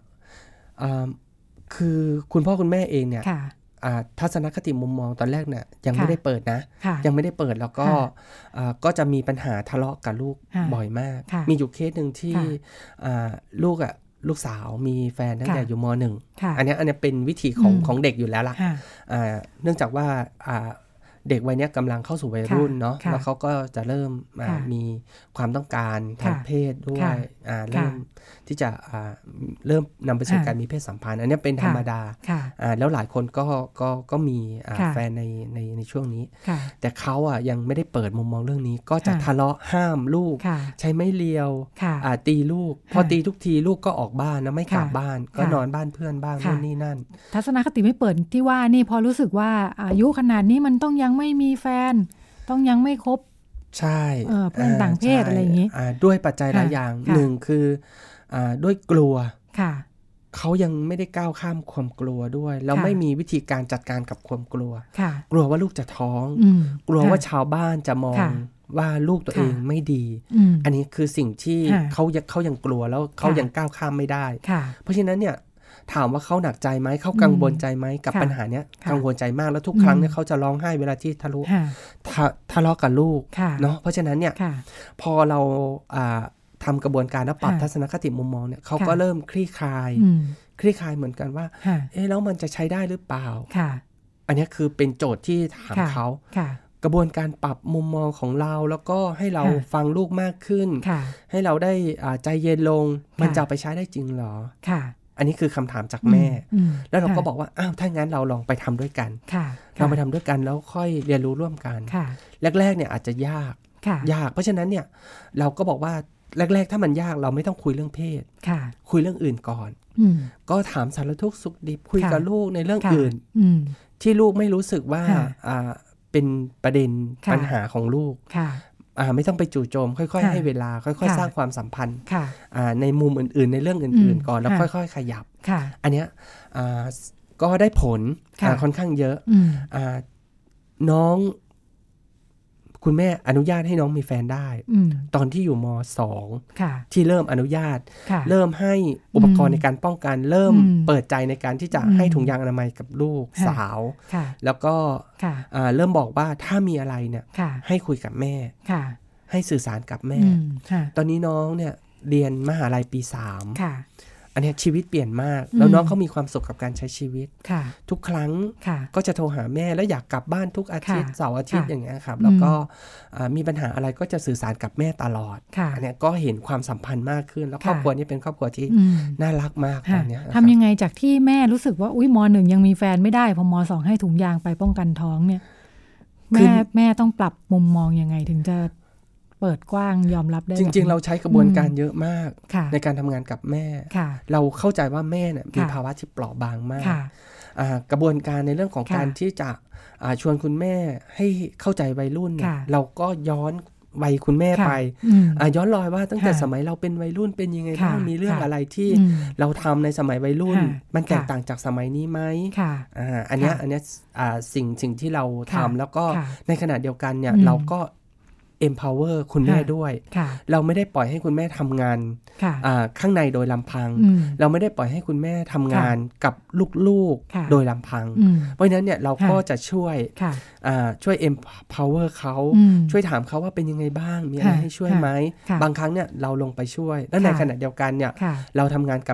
คือคุณพ่อคุณแม่เองเนี่ยทัศนคติมุมมองตอนแรกเนี่ยยังไม่ได้เปิดนะยังไม่ได้เปิดแล้วก็ก็จะมีปัญหาทะเลาะกับลูกบ่อยมากมีอยู่เคสหนึ่งที่ลูกอ่ะลูกสาวมีแฟนตั้งแต่อยู่ม.หนึ่ง อันนี้อันนี้เป็นวิถีของของเด็กอยู่แล้วล่ะเนื่องจากว่าเด็กวัยนี้กำลังเข้าสู่วัยรุ่นเนาะแล้วเขาก็จะเริ่มมีความต้องการทางเพศด้วยเริ่มที่จะเริ่มนำไปสู่การมีเพศสัมพันธ์อันนี้เป็นธรรมดาแล้วหลายคนก็ก็ก็มีแฟนในในในช่วงนี้แต่เขาอ่ะยังไม่ได้เปิดมุมมองเรื่องนี้ก็จะทะเลาะห้ามลูกใช้ไม้เรียวตีลูกพอตีทุกทีลูกก็ออกบ้านนะไม่กลับบ้านก็นอนบ้านเพื่อนบ้างนู่นนี่นั่นทัศนคติไม่เปิดที่ว่านี่พอรู้สึกว่าอายุขนาดนี้มันต้องยังไม่มีแฟนต้องยังไม่คบใช่เพื่อนต่างเพศอะไรอย่างนี้ด้วยปัจจัยหลายอย่างหนึ่งคือด้วยกลัวเขายังไม่ได้ก้าวข้ามความกลัวด้วยแล้วไม่มีวิธีการจัดการกับความกลัวกลัวว่าลูกจะท้องกลัวว่าชาวบ้านจะมองว่าลูกตัวเองไม่ดีอันนี้คือสิ่งที่เขาเขายังกลัวแล้วเขายังก้าวข้ามไม่ได้เพราะฉะนั้นเนี่ยถามว่าเขาหนักใจไหมเขากังวลใจไหมกับปัญหาเนี้ยกังวลใจมากแล้วทุกครั้งเนี่ยเขาจะร้องไห้เวลาที่ทะเลาะทะเลาะกับลูกเนาะเพราะฉะนั้นเนี่ยพอเราทำกระบวนการแล้วปรับทัศนคติมุมมองเนี่ยเขาก็เริ่มคลี่คลายคลี่คลายเหมือนกันว่าเอ๊ะแล้วมันจะใช้ได้หรือเปล่าอันนี้คือเป็นโจทย์ที่ถามเขากระบวนการปรับมุมมองของเราแล้วก็ให้เราฟังลูกมากขึ้นให้เราได้ใจเย็นลงมันจะไปใช้ได้จริงเหรออันนี้คือคำถามจากแม่แล้วเราก็บอกว่าอ้าวถ้างั้นเราลองไปทำด้วยกันเราไปทำด้วยกันแล้วค่อยเรียนรู้ร่วมกันแรกๆเนี่ยอาจจะยากยากเพราะฉะนั้นเนี่ยเราก็บอกว่าแรกๆถ้ามันยากเราไม่ต้องคุยเรื่องเพศคุยเรื่องอื่นก่อนก็ถามสารทุกข์สุขดิบคุยกับลูกในเรื่องอื่นที่ลูกไม่รู้สึกว่าเป็นประเด็นปัญหาของลูกไม่ต้องไปจู่โจมค่อยๆให้เวลาค่อยๆสร้างความสัมพันธ์ในมุมอื่นๆในเรื่องอื่นๆก่อนแล้วค่อยๆขยับอันเนี้ยก็ได้ผลค่อนข้างเยอะน้องคุณแม่อนุญาตให้น้องมีแฟนได้ตอนที่อยู่ม.สอง ที่เริ่มอนุญาตเริ่มให้อุปกรณ์ในการป้องกันเริ่มเปิดใจในการที่จะให้ถุงยางอนามัยกับลูกสาวแล้วก็เริ่มบอกว่าถ้ามีอะไรเนี่ยให้คุยกับแม่ให้สื่อสารกับแม่ตอนนี้น้องเนี่ยเรียนมหาลัยปีสามอันนี้ชีวิตเปลี่ยนมากแล้วน้องเขามีความสุขกับการใช้ชีวิตทุกครั้งก็จะโทรหาแม่แล้วอยากกลับบ้านทุกอาทิตย์เสาร์อาทิตย์อย่างเงี้ยครับแล้วก็มีปัญหาอะไรก็จะสื่อสารกับแม่ตลอดอันนี้ก็เห็นความสัมพันธ์มากขึ้นแล้วครอบครัวนี้เป็นครอบครัวที่น่ารักมากตอนนี้ทำยังไงจากที่แม่รู้สึกว่าอุ้ยม.หนึ่งยังมีแฟนไม่ได้พอม.สองให้ถุงยางไปป้องกันท้องเนี่ยแม่แม่ต้องปรับมุมมองยังไงถึงจะเปิดกว้างยอมรับได้จริงๆเราใช้กระบวนการเยอะมากในการทำงานกับแม่เราเข้าใจว่าแม่เนี่ยมีภาวะที่เปราะบางมากกระบวนการในเรื่องของการที่จะชวนคุณแม่ให้เข้าใจวัยรุ่นเนี่ยเราก็ย้อนวัยคุณแม่ไปย้อนรอยว่าตั้งแต่สมัยเราเป็นวัยรุ่นเป็นยังไงบ้างมีเรื่องอะไรที่เราทำในสมัยวัยรุ่นมันแตกต่างจากสมัยนี้ไหมอันนี้อันนี้สิ่งสิ่งที่เราทำแล้วก็ในขณะเดียวกันเนี่ยเราก็empower คุณแม่ด้วยเราไม่ได้ปล่อยให้คุณแม่ทำงานข้างในโดยลำพังเราไม่ได้ปล่อยให้คุณแม่ทำงานกับลูกๆโดยลำพังเพราะฉะนั้นเนี่ยเราก็จะช่วยช่วย empower เขาช่วยถามเขาว่าเป็นยังไงบ้างมีอะไรให้ช่วยไหมบางครั้งเนี่ยเราลงไปช่วยแล้วในขณะเดียวกันเนี่ยเราทำงานกับเด็ก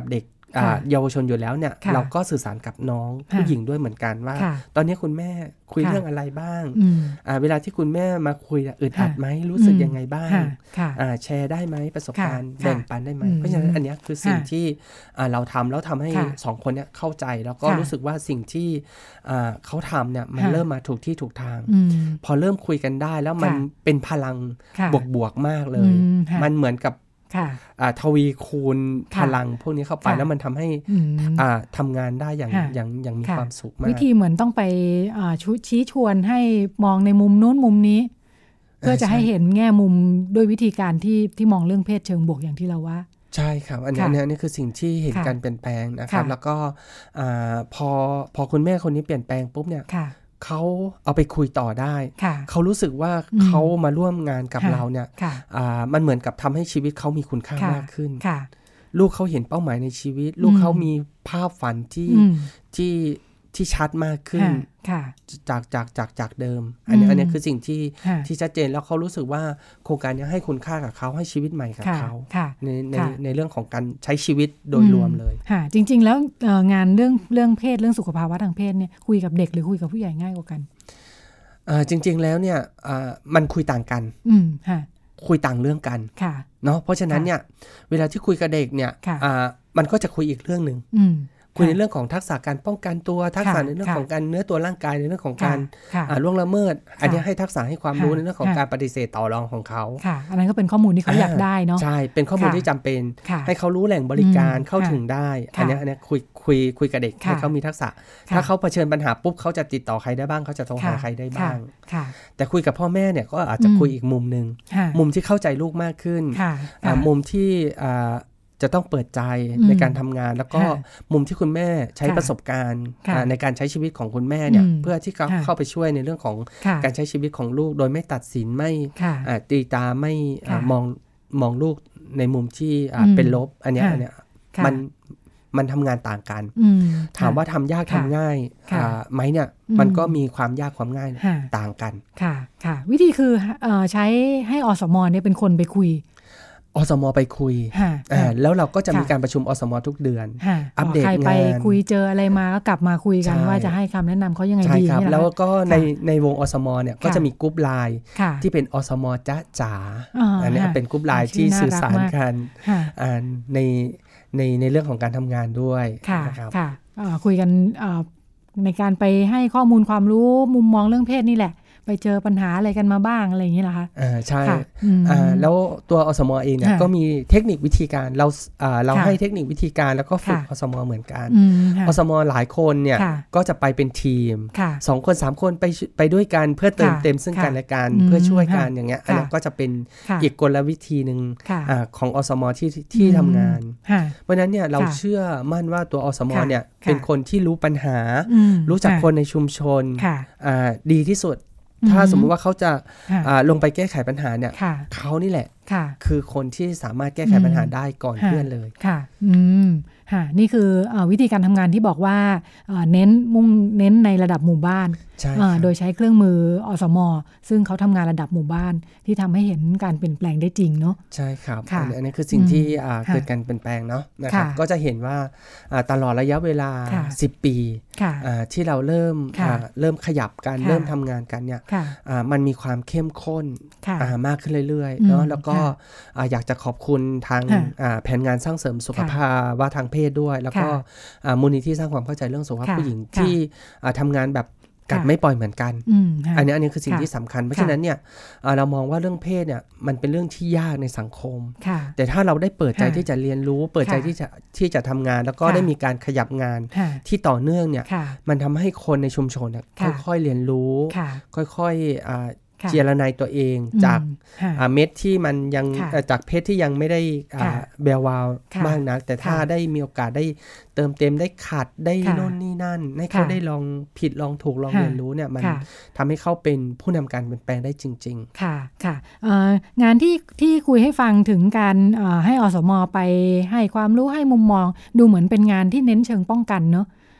เยาวชนอยู่แล้วเนี่ยเราก็สื่อสารกับน้องผู้หญิงด้วยเหมือนกันว่าตอนนี้คุณแม่คุยเรื่องอะไรบ้างเวลาที่คุณแม่มาคุยอึดอัดไหมรู้สึกยังไงบ้างแชร์ได้ไหมประสบการณ์แบ่งปันได้ไหมเพราะฉะนั้นอันนี้คือสิ่งที่เราทำแล้วทำให้สองคนเนี่ยเข้าใจแล้วก็รู้สึกว่าสิ่งที่เขาทำเนี่ยมันเริ่มมาถูกที่ถูกทางพอเริ่มคุยกันได้แล้วมันเป็นพลังบวกๆมากเลยมันเหมือนกับทวีคูณพลังพวกนี้เข้าไปแล้วมันทำให้ทำงานได้อย่างอย่างอย่างมีความสุขมากวิธีเหมือนต้องไปชี้ชวนให้มองในมุมโน้นมุมนี้เพื่อจะให้เห็นแง่มุมด้วยวิธีการที่ที่มองเรื่องเพศเชิงบวกอย่างที่เราว่าใช่ครับอันนี้อันนี้คือสิ่งที่เห็นการเปลี่ยนแปลงนะครับแล้วก็พอพอคุณแม่คนนี้เปลี่ยนแปลงปุ๊บเนี่ยเขาเอาไปคุยต่อได้เขารู้สึกว่าเขามาร่วมงานกับเราเนี่ยมันเหมือนกับทำให้ชีวิตเขามีคุณค่ามากขึ้นลูกเขาเห็นเป้าหมายในชีวิตลูกเขามีภาพฝันที่ที่ที่ชัดมากขึ้นจากจากจากจากเดิมอันนี้อันนี้คือสิ่งที่ที่ชัดเจนแล้วเขารู้สึกว่าโครงการนี้ให้คุณค่ากับเขาให้ชีวิตใหม่กับเขาในในในเรื่องของการใช้ชีวิตโดยรวมเลยจริงๆแล้วงานเรื่องเรื่องเพศเรื่องสุขภาวะทางเพศเนี่ยคุยกับเด็กหรือคุยกับผู้ใหญ่ง่ายกว่ากันจริงๆแล้วเนี่ยมันคุยต่างกันคุยต่างเรื่องกันเนาะเพราะฉะนั้นเนี่ยเวลาที่คุยกับเด็กเนี่ยมันก็จะคุยอีกเรื่องนึงคุยในเรื่องของทักษะการป้องกันตัวทักษะในเรื่องของการเนื้อตัวร่างกายในเรื่องของการล่วงละเมิดอันนี้ให้ทักษะให้ความรู้ในเรื่องของการปฏิเสธต่อรองของเขาอันนั้นก็เป็นข้อมูลที่เขาอยากได้เนาะใช่เป็นข้อมูลที่จำเป็นให้เขารู้แหล่งบริการเข้าถึงได้อันนี้อันนี้คุยคุยคุยกับเด็กให้เขามีทักษะถ้าเขาเผชิญปัญหาปุ๊บเขาจะติดต่อใครได้บ้างเขาจะโทรหาใครได้บ้างแต่คุยกับพ่อแม่เนี่ยก็อาจจะคุยอีกมุมนึงมุมที่เข้าใจลูกมากขึ้นมุมที่จะต้องเปิดใจในการทำงานแล้วก็มุมที่คุณแม่ใช้ประสบการณ์ในการใช้ชีวิตของคุณแม่เนี่ยเพื่อที่เขาเข้าไปช่วยในเรื่องของการใช้ชีวิตของลูกโดยไม่ตัดสินไม่ตีตาไม่มองมองลูกในมุมที่เป็นลบอันนี้อันนี้มันมันทำงานต่างกันถามว่าทำยากทำง่ายไหมเนี่ยมันก็มีความยากความง่ายต่างกันค่ะค่ะวิธีคือใช้ให้อสมเนี่ยเป็นคนไปคุยอสมไปคุยแล้วเราก็จะมีการประชุมอสมทุกเดือนอัปเดตงานใครไปคุยเจออะไรมาก็กลับมาคุยกันว่าจะให้คำแนะนำเขายังไงดีนี่แหละแล้วก็ในในวงอสมเนี่ยก็จะมีกรุ๊ปไลน์ที่เป็นอสมจ๊ะจ๋าอันนี้เป็นกรุ๊ปไลน์ที่สื่อสารกันในในในเรื่องของการทำงานด้วยนะครับคุยกันในการไปให้ข้อมูลความรู้มุมมองเรื่องเพศนี่แหละไปเจอปัญหาอะไรกันมาบ้างอะไรอย่างนี้เหรอคะอ่าใช่อ่าแล้วตัวอสมเองเนี่ยก็มีเทคนิควิธีการเราอ่าเราให้เทคนิควิธีการแล้วก็ฝึกอสมเหมือนกันอสมหลายคนเนี่ยก็จะไปเป็นทีมสองคนสามคนไปไปด้วยกันเพื่อเติมเต็มซึ่งกันและกันเพื่อช่วยกันอย่างเงี้ยอันนี้ก็จะเป็นอีกกลวิธีนึงของอสมที่ที่ทำงานเพราะฉะนั้นเนี่ยเราเชื่อมั่นว่าตัวอสมเนี่ยเป็นคนที่รู้ปัญหารู้จักคนในชุมชนดีที่สุดถ้าสมมุติว่าเขาจะลงไปแก้ไขปัญหาเนี่ยเขานี่แหละคือคนที่สามารถแก้ไขปัญหาได้ก่อนเพื่อนเลยค่ะอืมค่ะนี่คือวิธีการทำงานที่บอกว่าเน้นมุ่งเน้นในระดับหมู่บ้านโดยใช้เครื่องมืออสม.ซึ่งเขาทำงานระดับหมู่บ้านที่ทำให้เห็นการเปลี่ยนแปลงได้จริงเนาะใช่ครับอันนี้คือสิ่งที่เกิดการเปลี่ยนแปลงเนาะนะครับก็จะเห็นว่าตลอดระยะเวลาสิบปีที่เราเริ่มเริ่มขยับกันเริ่มทำงานกันเนี่ยมันมีความเข้มข้นมากขึ้นเรื่อยๆเนาะแล้วก็อยากจะขอบคุณทางแผนงานสร้างเสริมสุขภาวะทางเพศด้วยแล้วก็มูลนิธิสร้างความเข้าใจเรื่องสุขภาพผู้หญิงที่ทำงานแบบกัดไม่ปล่อยเหมือนกันอันนี้อันนี้คือสิ่งที่สำคัญเพราะฉะนั้นเนี่ยเรามองว่าเรื่องเพศเนี่ยมันเป็นเรื่องที่ยากในสังคมแต่ถ้าเราได้เปิดใจที่จะเรียนรู้เปิดใจที่จะที่จะทำงานแล้วก็ได้มีการขยับงานที่ต่อเนื่องเนี่ยมันทำให้คนในชุมชนค่อยๆเรียนรู้ค่อยๆเจรนายตัวเองจากเม็ดที่มันยังจากเพศที่ยังไม่ได้แบววาวมากนักแต่ถ้าได้มีโอกาสได้เติมเต็มได้ขัดได้โน่นนี่นั่นให้เขาได้ลองผิดลองถูกลองเรียนรู้เนี่ยมันทำให้เขาเป็นผู้นำการเปลี่ยนแปลงได้จริงๆค่ะค่ะงานที่ที่คุยให้ฟังถึงการให้อสม.ไปให้ความรู้ให้มุมมองดูเหมือนเป็นงานที่เน้นเชิงป้องกันเนาะ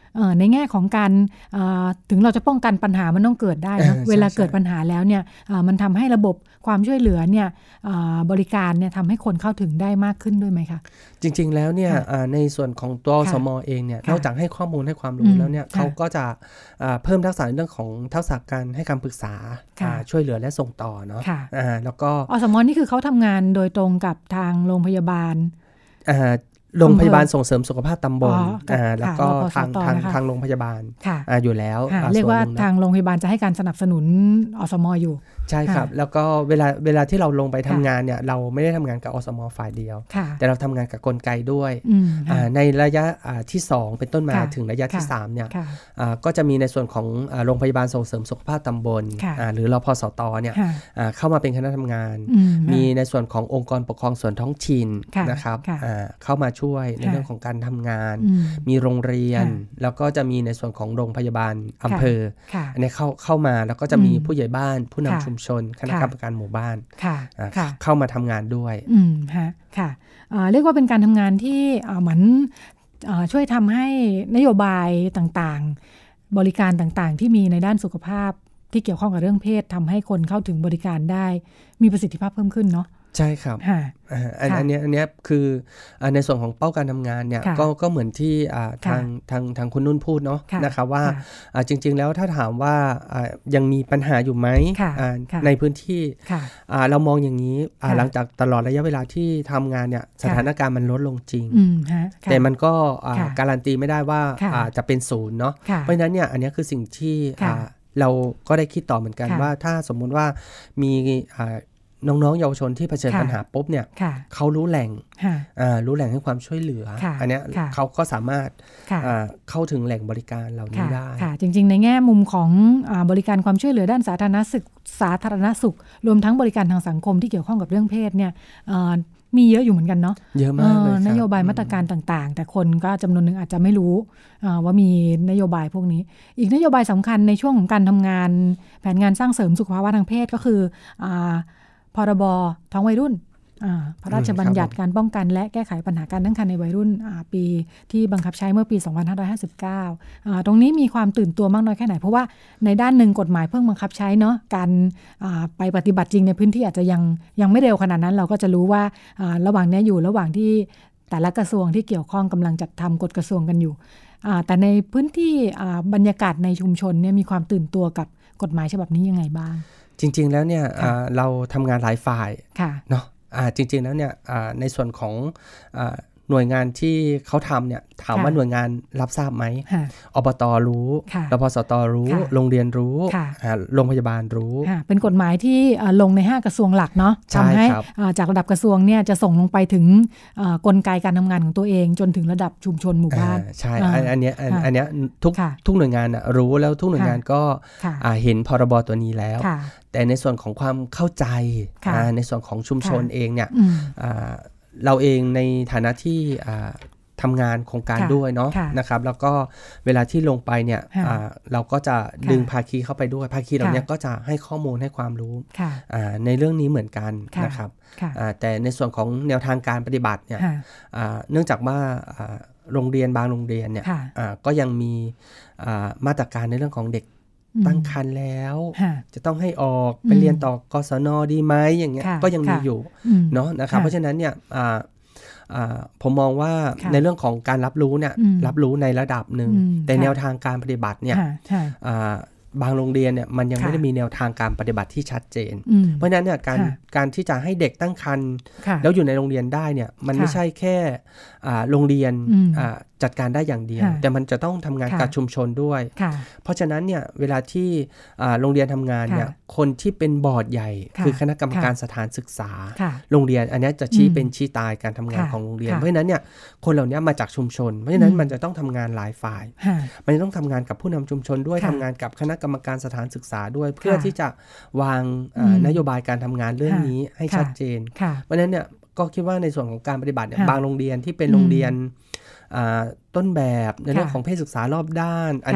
ในแง่ของการถึงเราจะป้องกันปัญหามันต้องเกิดได้นะเวลาเกิดปัญหาแล้วเนี่ยมันทำให้ระบบความช่วยเหลือเนี่ยบริการเนี่ยทำให้คนเข้าถึงได้มากขึ้นด้วยไหมคะจริงๆแล้วเนี่ยในส่วนของตัวอสม.เองเนี่ยนอกจากให้ข้อมูลให้ความรู้แล้วเนี่ยเขาก็จะเพิ่มทักษะเรื่องของทักษะการให้คำปรึกษาช่วยเหลือและส่งต่อเนาะแล้วก็อสม.นี่คือเขาทำงานโดยตรงกับทางโรงพยาบาลโรงพยาบาลส่งเสริมสุขภาพตำบลแล้วก็ทางทางทางโรงพยาบาลอยู่แล้วเรียกว่าทางโรงพยาบาลจะให้การสนับสนุนอสม.อยู่ใช่ครับแล้วก็เวลาเวลาที่เราลงไปทำงานเนี่ยเราไม่ได้ทำงานกับอสม.ฝ่ายเดียวแต่เราทำงานกับกลไกด้วยในระยะที่สองเป็นต้นมาถึงระยะที่สามเนี่ยก็จะมีในส่วนของโรงพยาบาลส่งเสริมสุขภาพตำบลหรือรพสตเนี่ยเข้ามาเป็นคณะทำงานมีในส่วนขององค์กรปกครองส่วนท้องถิ่นนะครับเข้ามาช่วยในเรื่องของการทำงานมีโรงเรียนแล้วก็จะมีในส่วนของโรงพยาบาลอำเภออันนี้เข้าเข้ามาแล้วก็จะมีผู้ใหญ่บ้านผู้นำชุมชนคณะกรรมการหมู่บ้านเข้ามาทำงานด้วยอืมฮะค่ะเรียกว่าเป็นการทำงานที่เหมือนช่วยทำให้นโยบายต่างๆบริการต่างๆที่มีในด้านสุขภาพที่เกี่ยวข้องกับเรื่องเพศทำให้คนเข้าถึงบริการได้มีประสิทธิภาพเพิ่มขึ้นเนาะใช่ครับอันนี้อันนี้คือในส่วนของเป้าการทำงานเนี่ยก็ก็เหมือนที่ทางทางทางคุณนุ่นพูดเนาะนะครับว่าจริงๆแล้วถ้าถามว่ายังมีปัญหาอยู่ไหมในพื้นที่เรามองอย่างนี้หลังจากตลอดระยะเวลาที่ทำงานเนี่ยสถานการณ์มันลดลงจริงแต่มันก็การันตีไม่ได้ว่าจะเป็นศูนย์เนาะเพราะฉะนั้นเนี่ยอันนี้คือสิ่งที่เราก็ได้คิดต่อเหมือนกันว่าถ้าสมมุติว่ามีน้องๆเยาวชนที่เผชิญปัญหาปุ๊บเนี่ยเขารู้แหล่งรู้แหล่งให้ความช่วยเหลืออันนี้เขาก็สามารถเข้าถึงแหล่งบริการเหล่านี้ได้จริงๆในแง่มุมของบริการความช่วยเหลือด้านสาธารณสุขสาธารณสุขรวมทั้งบริการทางสังคมที่เกี่ยวข้องกับเรื่องเพศเนี่ยมีเยอะอยู่เหมือนกันเนาะเยอะมากเลยนโยบายมาตรการต่างๆแต่คนก็จำนวนหนึ่งอาจจะไม่รู้ว่ามีนโยบายพวกนี้อีกนโยบายสำคัญในช่วงของการทำงานแผนงานสร้างเสริมสุขภาวะทางเพศก็คือพรบท้องวัยรุ่นพระราชบัญญัติการป้องกันและแก้ไขปัญหาการตั้งครรภ์ในวัยรุ่นปีที่บังคับใช้เมื่อปีสองพันห้าร้อยห้าสิบเก้าตรงนี้มีความตื่นตัวมากน้อยแค่ไหนเพราะว่าในด้านหนึ่งกฎหมายเพิ่งบังคับใช้เนาะการไปปฏิบัติจริงในพื้นที่อาจจะยังยังไม่เร็วขนาดนั้นเราก็จะรู้ว่าระหว่างนี้อยู่ระหว่างที่แต่ละกระทรวงที่เกี่ยวข้องกำลังจัดทำกฎกระทรวงกันอยู่แต่ในพื้นที่บรรยากาศในชุมชนเนี่ยมีความตื่นตัวกับกฎหมายฉบับนี้ยังไงบ้างจริงๆแล้วเนี่ยเราทำงานหลายฝ่ายเนาะจริงๆแล้วเนี่ยในส่วนของหน่วยงานที่เขาทำเนี่ยถามว่าหน่วยงานรับทราบไหมอบต.รู้รพสต.รู้โรงเรียนรู้โรงพยาบาลรู้เป็นกฎหมายที่ลงในห้ากระทรวงหลักเนาะทำให้จากระดับกระทรวงเนี่ยจะส่งลงไปถึงกลไกการทำงานของตัวเองจนถึงระดับชุมชนหมู่บ้านใช่อันนี้อันนี้ทุกทุกหน่วยงานรู้แล้วทุกหน่วยงานก็เห็นพรบตัวนี้แล้วแต่ในส่วนของความเข้าใจในส่วนของชุมชนเองเนี่ยเราเองในฐานะที่ทำงานโครงการด้วยเนาะนะครับแล้วก็เวลาที่ลงไปเนี่ยเราก็จะดึงภาคีเข้าไปด้วยภาคีเหล่านี้ก็จะให้ข้อมูลให้ความรู้ในเรื่องนี้เหมือนกันนะครับแต่ในส่วนของแนวทางการปฏิบัติเนี่ยเนื่องจากว่าโรงเรียนบางโรงเรียนเนี่ยก็ยังมีมาตรการในเรื่องของเด็กตั้งครรภ์แล้วจะต้องให้ออกไปเรียนต่อกศน.ดีไหมอย่างเงี้ยก็ยังมีอยู่เนาะนะครับเพราะฉะนั้นเนี่ยผมมองว่าในเรื่องของการรับรู้เนี่ยรับรู้ในระดับหนึ่งแต่แนวทางการปฏิบัติเนี่ยบางโรงเรียนเนี่ยมันยังไม่ได้มีแนวทางการปฏิบัติที่ชัดเจนเพราะฉะนั้นเนี่ยการการที่จะให้เด็กตั้งครรภ์แล้วอยู่ในโรงเรียนได้เนี่ยมันไม่ใช่แค่โรงเรียนจัดการได้อย่างเดียวแต่มันจะต้องทำงานกับชุมชนด้วยเพราะฉะนั้นเนี่ยเวลาที่โรงเรียนทำงานเนี่ยคนที่เป็นบอร์ดใหญ่คือคณะกรรมการสถานศึกษาโรงเรียนอันนี้จะชี้เป็นชี้ตายการทำงานของโรงเรียนเพราะฉะนั้นเนี่ยคนเหล่านี้มาจากชุมชนเพราะฉะนั้นมันจะต้องทำงานหลายฝ่ายมันต้องทำงานกับผู้นำชุมชนด้วยทำงานกับคณะกรรมการสถานศึกษาด้วยเพื่อที่จะวางนโยบายการทำงานเรื่องนี้ให้ชัดเจนเพราะฉะนั้นเนี่ยก็คิดว่าในส่วนของการปฏิบัติเนี่ยบางโรงเรียนที่เป็นโรงเรียนต้นแบบในเรื่องของเพศศึกษารอบด้านอันนี้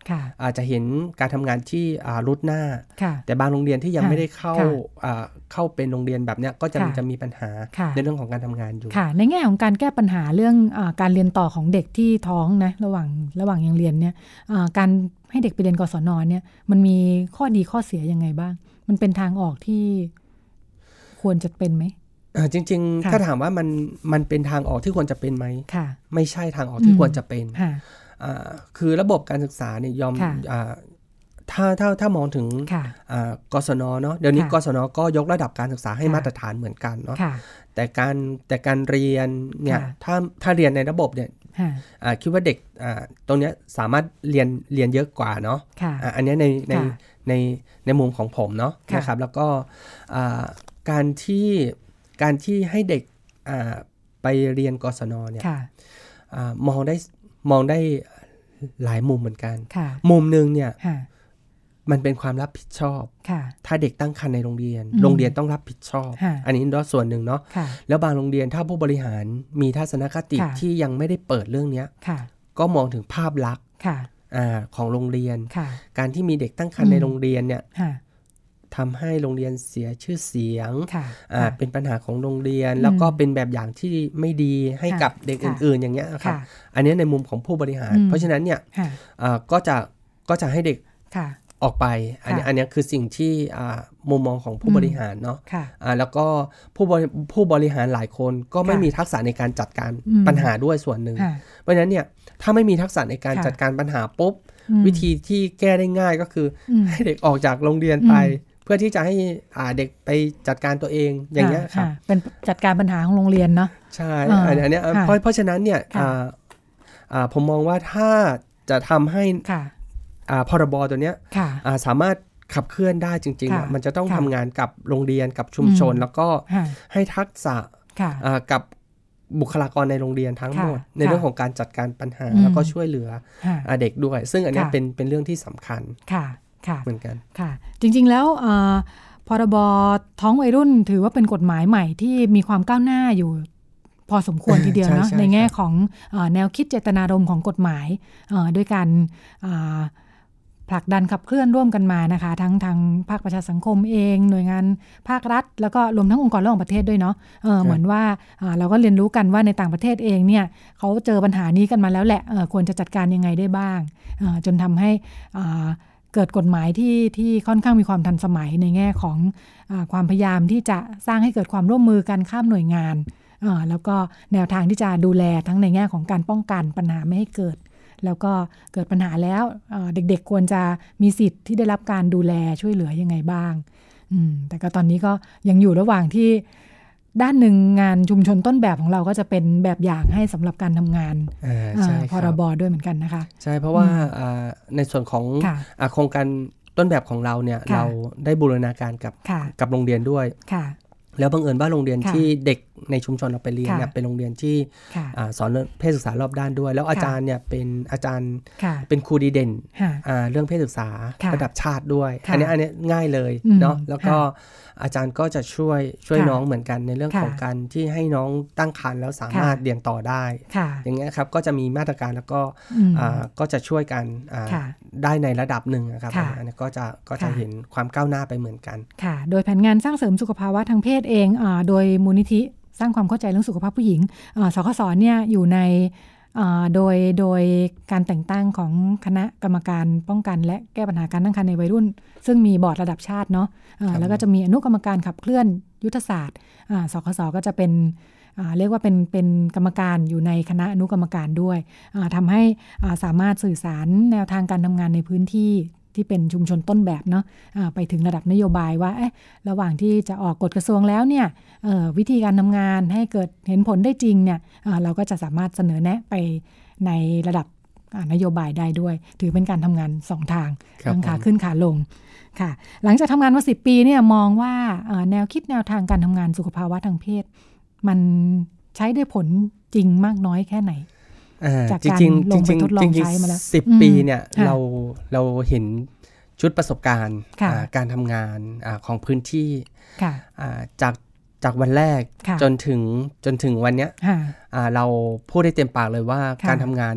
อาจจะเห็นการทำงานที่รุดหน้าแต่บางโรงเรียนที่ยังไม่ได้เข้าเข้าเป็นโรงเรียนแบบเนี้ยก็จะจะมีปัญหาในเรื่องของการทำงานอยู่ในแง่ของการแก้ปัญหาเรื่องการเรียนต่อของเด็กที่ท้องนะระหว่างระหว่างยังเรียนเนี่ยการให้เด็กไปเรียนกศนเนี่ยมันมีข้อดีข้อเสียยังไงบ้างมันเป็นทางออกที่ควรจะเป็นไหมจริงๆถ้าถามว่ามันมันเป็นทางออกที่ควรจะเป็นไหมไม่ใช่ทางออกที่ควรจะเป็นคือระบบการศึกษาเนี่ยยอมถ้าถ้าถ้ามองถึงกศนเนาะเดี๋ยวนี้กศนก็ยกระดับการศึกษาให้มาตรฐานเหมือนกันเนาะแต่การแต่การเรียนเนี่ยถ้าถ้าเรียนในระบบเนี่ยคิดว่าเด็กตรงนี้สามารถเรียนเรียนเยอะกว่าเนาะอันนี้ในในในในมุมของผมเนาะนะครับแล้วก็การที่การที่ให้เด็กไปเรียนกศนเนี่ยมองได้มองได้หลายมุมเหมือนกันมุมนึงเนี่ยมันเป็นความรับผิดชอบถ้าเด็กตั้งครรภ์ในโรงเรียนโรงเรียนต้องรับผิดชอบอันนี้ก็ส่วนหนึ่งเนาะแล้วบางโรงเรียนถ้าผู้บริหารมีทัศนคติที่ยังไม่ได้เปิดเรื่องนี้ก็มองถึงภาพลักษณ์ของโรงเรียนการที่มีเด็กตั้งครรภ์ในโรงเรียนเนี่ยทำให้โรงเรียนเสียชื่อเสียงเป็นปัญหาของโรงเรียนแล้วก็เป็นแบบอย่างที่ไม่ดีให้กับเด็กอื่นๆอย่างเงี้ยครับอันนี้ในมุมของผู้บริหารเพราะฉะนั้นเนี่ยก็จะก็จะให้เด็กออกไปอันนี้อันนี้คือสิ่งที่มุมมองของผู้บริหารเนาะแล้วก็ผู้ผู้บริหารหลายคนก็ไม่มีทักษะในการจัดการปัญหาด้วยส่วนหนึ่งเพราะฉะนั้นเนี่ยถ้าไม่มีทักษะในการจัดการปัญหาปุ๊บวิธีที่แก้ได้ง่ายก็คือให้เด็กออกจากโรงเรียนไปเพื่อที่จะให้เด็กไปจัดการตัวเองอย่างเงี้ยครับเป็นจัดการปัญหาของโรงเรียนเนาะใช่อันนี้เพราะเพราะฉะนั้นเนี่ยผมมองว่าถ้าจะทำให้พรบตัวเนี้ยสามารถขับเคลื่อนได้จริงๆมันจะต้องทำงานกับโรงเรียนกับชุมชนแล้วก็ให้ทักษะกับบุคลากรในโรงเรียนทั้งหมดในเรื่องของการจัดการปัญหาแล้วก็ช่วยเหลือเด็กด้วยซึ่งอันนี้เป็นเป็นเรื่องที่สำคัญเหมือนกันค่ะจริงๆแล้วพรบท้องวัยรุ่นถือว่าเป็นกฎหมายใหม่ที่มีความก้าวหน้าอยู่พอสมควรทีเดียวเนาะ ในแง่ของแนวคิดเจตนารมณ์ของกฎหมายด้วยการผลักดันขับเคลื่อนร่วมกันมานะคะทั้งทางภาคประชาสังคมเองหน่วยงานภาครัฐแล้วก็รวมทั้งองค์กรระหว่างประเทศด้วยเนาะ เออ เหมือนว่าเราก็เรียนรู้กันว่าในต่างประเทศเองเนี่ยเขาเจอปัญหานี้กันมาแล้วแหละควรจะจัดการยังไงได้บ้างจนทำให้เกิดกฎหมายที่ที่ค่อนข้างมีความทันสมัยในแง่ของอ่าความพยายามที่จะสร้างให้เกิดความร่วมมือกันข้ามหน่วยงานแล้วก็แนวทางที่จะดูแลทั้งในแง่ของการป้องกันปัญหาไม่ให้เกิดแล้วก็เกิดปัญหาแล้วเด็กๆควรจะมีสิทธิ์ที่ได้รับการดูแลช่วยเหลือยังไงบ้างแต่ก็ตอนนี้ก็ยังอยู่ระหว่างที่ด้านหนึ่งงานชุมชนต้นแบบของเราก็จะเป็นแบบอย่างให้สำหรับการทำงานพรบด้วยเหมือนกันนะคะใช่เพราะว่าในส่วนของโครงการต้นแบบของเราเนี่ยเราได้บูรณาการกับกับโรงเรียนด้วยแล้วบังเอิญว่าโรงเรียนที่เด็กในชุมชนเราไปเรียนเนี่ยเป็นโรงเรียนที่สอนเพศศึกษารอบด้านด้วยแล้วอาจารย์เนี่ยเป็นอาจารย์เป็นครูดีเด่นเรื่องเพศศึกษาระดับชาติด้วยอันนี้อันนี้ง่ายเลยเนาะแล้วก็อาจารย์ก็จะช่วยช่วยน้องเหมือนกันในเรื่องของการที่ให้น้องตั้งครรภ์แล้วสามารถเรียนต่อได้อย่างเงี้ยครับก็จะมีมาตรการแล้วก็ก็จะช่วยกันได้ในระดับหนึ่งนะครับอันนี้ก็จะก็จะเห็นความก้าวหน้าไปเหมือนกันค่ะโดยแผนงานสร้างเสริมสุขภาวะทางเพศเองโดยมูลนิธิสร้างความเข้าใจเรื่องสุขภาพผู้หญิงสคสเนี่ยอยู่ในโดยโดยการแต่งตั้งของคณะกรรมการป้องกันและแก้ปัญหาการตั้งครรภ์ในวัยรุ่นซึ่งมีบอร์ดระดับชาติเนาะแล้วก็จะมีอนุกรรมการขับเคลื่อนยุทธศาสตร์สคสก็จะเป็นเรียกว่าเป็นเป็นกรรมการอยู่ในคณะอนุกรรมการด้วยทำให้สามารถสื่อสารแนวทางการทำงานในพื้นที่ที่เป็นชุมชนต้นแบบเนาะไปถึงระดับนโยบายว่าระหว่างที่จะออกกฎกระทรวงแล้วเนี่ยวิธีการทำงานให้เกิดเห็นผลได้จริงเนี่ยเราก็จะสามารถเสนอแนะไปในระดับนโยบายได้ด้วยถือเป็นการทำงานสองทางทั้งขาขึ้นขาลงค่ะหลังจากทำงานมาสิบปีเนี่ยมองว่าแนวคิดแนวทางการทำงานสุขภาวะทางเพศมันใช้ได้ผลจริงมากน้อยแค่ไหนจากการลงไปทดลองใช้มาแล้วสิบปีเนี่ยเราเราเห็นชุดประสบการณ์การทำงานของพื้นที่จากจากวันแรกจนถึงจนถึงวันเนี้ยเราพูดได้เต็มปากเลยว่าการทำงานเนี่ย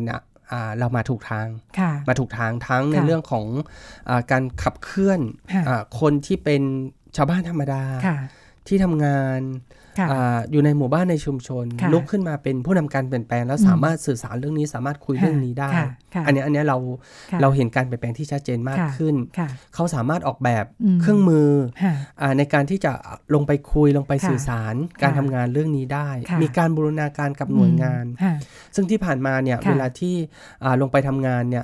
เรามาถูกทางมาถูกทางทั้งในเรื่องของอาการขับเคลื่อนคนที่เป็นชาวบ้านธรรมดาที่ทำงานออยู่ในหมู่บ้านในชุมชนลุกขึ้นมาเป็นผู้นำการเปลี่ยนแปลงแล้วสามารถสื่อสารเรื่องนี้สามารถคุยเรื่องนี้ได้อันนี้อันนี้เราเราเห็นการเปลี่ยนแปลงที่ชัดเจนมากขึ้นเขาสามารถออกแบบเครื่องมือในการที่จะลงไปคุยลงไปสื่อสารการทำงานเรื่องนี้ได้มีการบูรณาการกับหน่วยงานซึ่งที่ผ่านมาเนี่ยเวลาที่ลงไปทำงานเนี่ย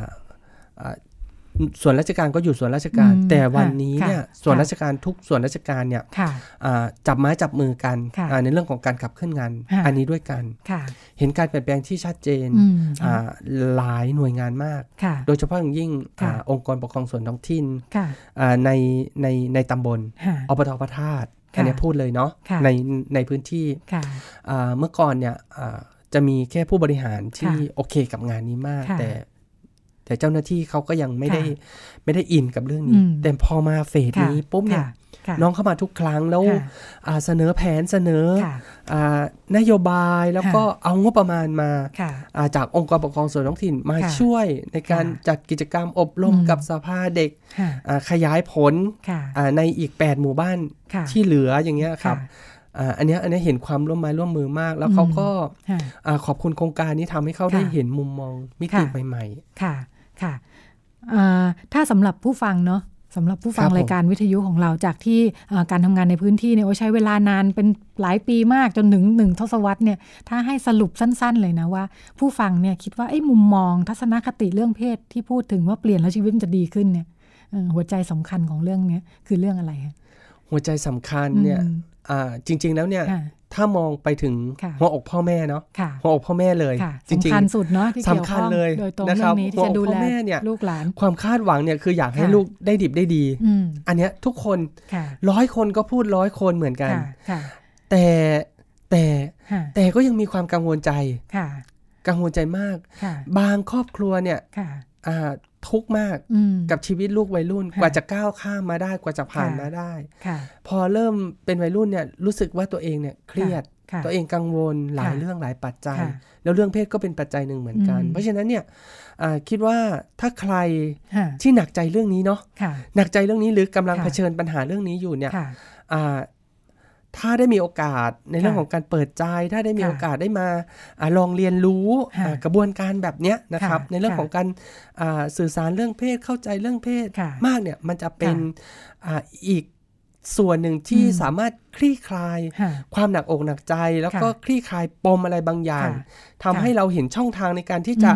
ส่วนราชการก็อยู่ส่วนราชการแต่วันนี้เนี่ยส่วนราชการทุกส่วนราชการเนี่ยจับไม้จับมือกันในเรื่องของการขับเคลื่อนงานอันนี้ด้วยกันเห็นการเปลี่ยนแปลงที่ชัดเจนหลายหน่วยงานมากโดยเฉพาะอย่างยิ่งองค์กรปกครองส่วนท้องถิ่นในในในตำบลอบต.พระธาตุอันนี้พูดเลยเนาะในในพื้นที่เมื่อก่อนเนี่ยจะมีแค่ผู้บริหารที่โอเคกับงานนี้มากแต่แต่เจ้าหน้าที่เขาก็ยังไม่ได้ไม่ได้อินกับเรื่องนี้แต่พอมาเฟสนี้ปุ๊บเนี่ยน้องเข้ามาทุกครั้งแล้วเสนอแผนเสนอนโยบายแล้วก็เอางบประมาณมาจากองค์กรปกครองส่วนท้องถิ่นมาช่วยในการจัดกิจกรรมอบรมกับสภาเด็กขยายผลในอีกแปดหมู่บ้านที่เหลืออย่างเงี้ยครับอันนี้อันนี้เห็นความร่วมไม้ร่วมมือมากแล้วเขาก็ขอบคุณโครงการนี้ทำให้เขาได้เห็นมุมมองมิติใหม่ๆค่ะค่ะถ้าสำหรับผู้ฟังเนาะสำหรับผู้ฟังรายการวิทยุของเราจากที่การทำงานในพื้นที่เนี่ยใช้เวลานานเป็นหลายปีมากจนถึงหนึ่งทศวรรษเนี่ยถ้าให้สรุปสั้นๆเลยนะว่าผู้ฟังเนี่ยคิดว่าไอ้มุมมองทัศนคติเรื่องเพศที่พูดถึงว่าเปลี่ยนแล้วชีวิตมันจะดีขึ้นเนี่ยหัวใจสำคัญของเรื่องนี้คือเรื่องอะไรคะหัวใจสำคัญเนี่ยจริงๆแล้วเนี่ยถ้ามองไปถึงหัวอกพ่อแม่เนาะหัวอกพ่อแม่เลยจริงๆสำคัญสุดเนาะที่เกี่ยวข้องโดยตรงเรื่องนี้ที่จะดูแลลูกหลานความคาดหวังเนี่ยคืออยากให้ลูกได้ดิบได้ดีอันเนี้ยทุกคนร้อยคนก็พูดร้อยคนเหมือนกันแต่แต่แต่ก็ยังมีความกังวลใจกังวลใจมากบางครอบครัวเนี่ยทุกข์มากกับชีวิตลูกวัยรุ่นกว่าจะก้าวข้ามมาได้กว่าจะผ่านมาได้พอเริ่มเป็นวัยรุ่นเนี่ยรู้สึกว่าตัวเองเนี่ยเครียดตัวเองกังวลหลายเรื่องหลายปัจจัยแล้วเรื่องเพศก็เป็นปัจจัยหนึ่งเหมือนกันเพราะฉะนั้นเนี่ยคิดว่าถ้าใครที่หนักใจเรื่องนี้เนาะหนักใจเรื่องนี้หรือกำลังเผชิญปัญหาเรื่องนี้อยู่เนี่ยถ้าได้มีโอกาสในเรื่องของการเปิดใจถ้าได้มีโอกาสได้มาลองเรียนรู้กระบวนการแบบนี้นะครับในเรื่องของการสื่อสารเรื่องเพศเข้าใจเรื่องเพศมากเนี่ยมันจะเป็นอีกส่วนหนึ่งที่สามารถคลี่คลายความหนักอกหนักใจแล้วก็คลี่คลายปมอะไรบางอย่างทำให้เราเห็นช่องทางในการที่จะ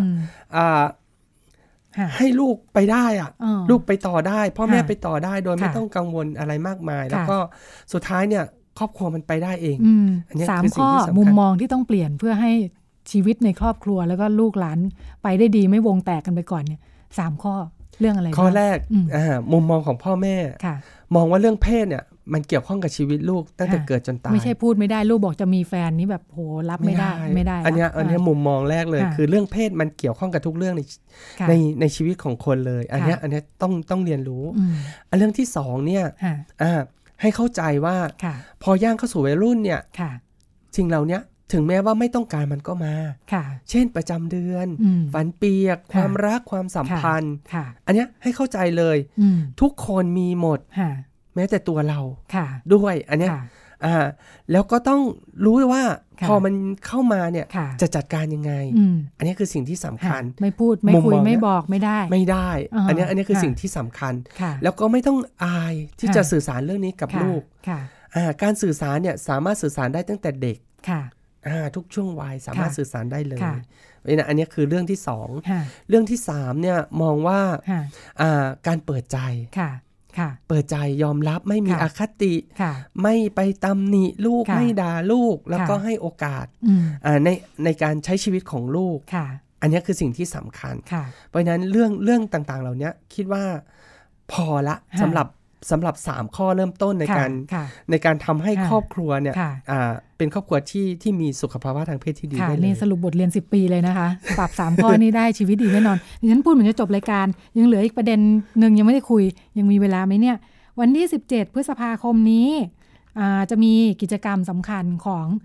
ให้ลูกไปได้อะลูกไปต่อได้พ่อแม่ไปต่อได้โดยไม่ต้องกังวลอะไรมากมายแล้วก็สุดท้ายเนี่ยครอบครัวมันไปได้เองอันนี้สามข้อมุมมองที่ต้องเปลี่ยนเพื่อให้ชีวิตในครอบครัวแล้วก็ลูกหลานไปได้ดีไม่วงแตกกันไปก่อนเนี่ยสามข้อเรื่องอะไรข้อแรกมุมมองของพ่อแม่มองว่าเรื่องเพศเนี่ยมันเกี่ยวข้องกับชีวิตลูกตั้งแต่เกิดจนตายไม่ใช่พูดไม่ได้ลูกบอกจะมีแฟนนี่แบบโหรับไม่ได้ไม่ได้อันนี้อันนี้มุมมองแรกเลยคือเรื่องเพศมันเกี่ยวข้องกับทุกเรื่องในในในชีวิตของคนเลยอันนี้อันนี้ต้องต้องเรียนรู้อันเรื่องที่สองเนี่ยให้เข้าใจว่าพอย่างเข้าสู่วัยรุ่นเนี่ยสิ่งเหล่านี้ถึงแม้ว่าไม่ต้องการมันก็มาเช่นประจำเดือนฝันเปียกความรักความสัมพันธ์อันนี้ให้เข้าใจเลยทุกคนมีหมดแม้แต่ตัวเราด้วยอันนี้แล้วก็ต้องรู้ว่าพอมันเข้ามาเนี่ยจะจัดการยังไงอันนี้คือสิ่งที่สำคัญไม่พูดไม่คุยไม่บอกไม่ได้ไม่ได้อันนี้อันนี้คือสิ่งที่สำคัญแล้วก็ไม่ต้องอายที่จะสื่อสารเรื่องนี้กับลูกการสื่อสารเนี่ยสามารถสื่อสารได้ตั้งแต่เด็กทุกช่วงวัยสามารถสื่อสารได้เลยอันนี้คือเรื่องที่สองเรื่องที่สามเนี่ยมองว่าการเปิดใจเปิดใจยอมรับไม่มีอคติไม่ไปตำหนิลูกไม่ด่าลูกแล้วก็ให้โอกาสในในการใช้ชีวิตของลูกอันนี้คือสิ่งที่สำคัญเพราะฉะนั้นเรื่องเรื่องต่างๆเหล่านี้คิดว่าพอละสำหรับสำหรับสามข้อเริ่มต้นในการในการทำให้ครอบครัวเนี่ยเป็นครอบครัวที่ที่มีสุขภาวะทางเพศที่ดีได้เลยนี่สรุปบทเรียนสิบปีเลยนะคะปรับสามข้อนี้ได้ชีวิตดีแน่นอนดิฉันพูดเหมือนจะจบรายการยังเหลืออีกประเด็นนึงยังไม่ได้คุยยังมีเวลาไหมเนี่ยวันที่สิบเจ็ดพฤษภาคมนี้จะมีกิจกรรมสำคัญของเค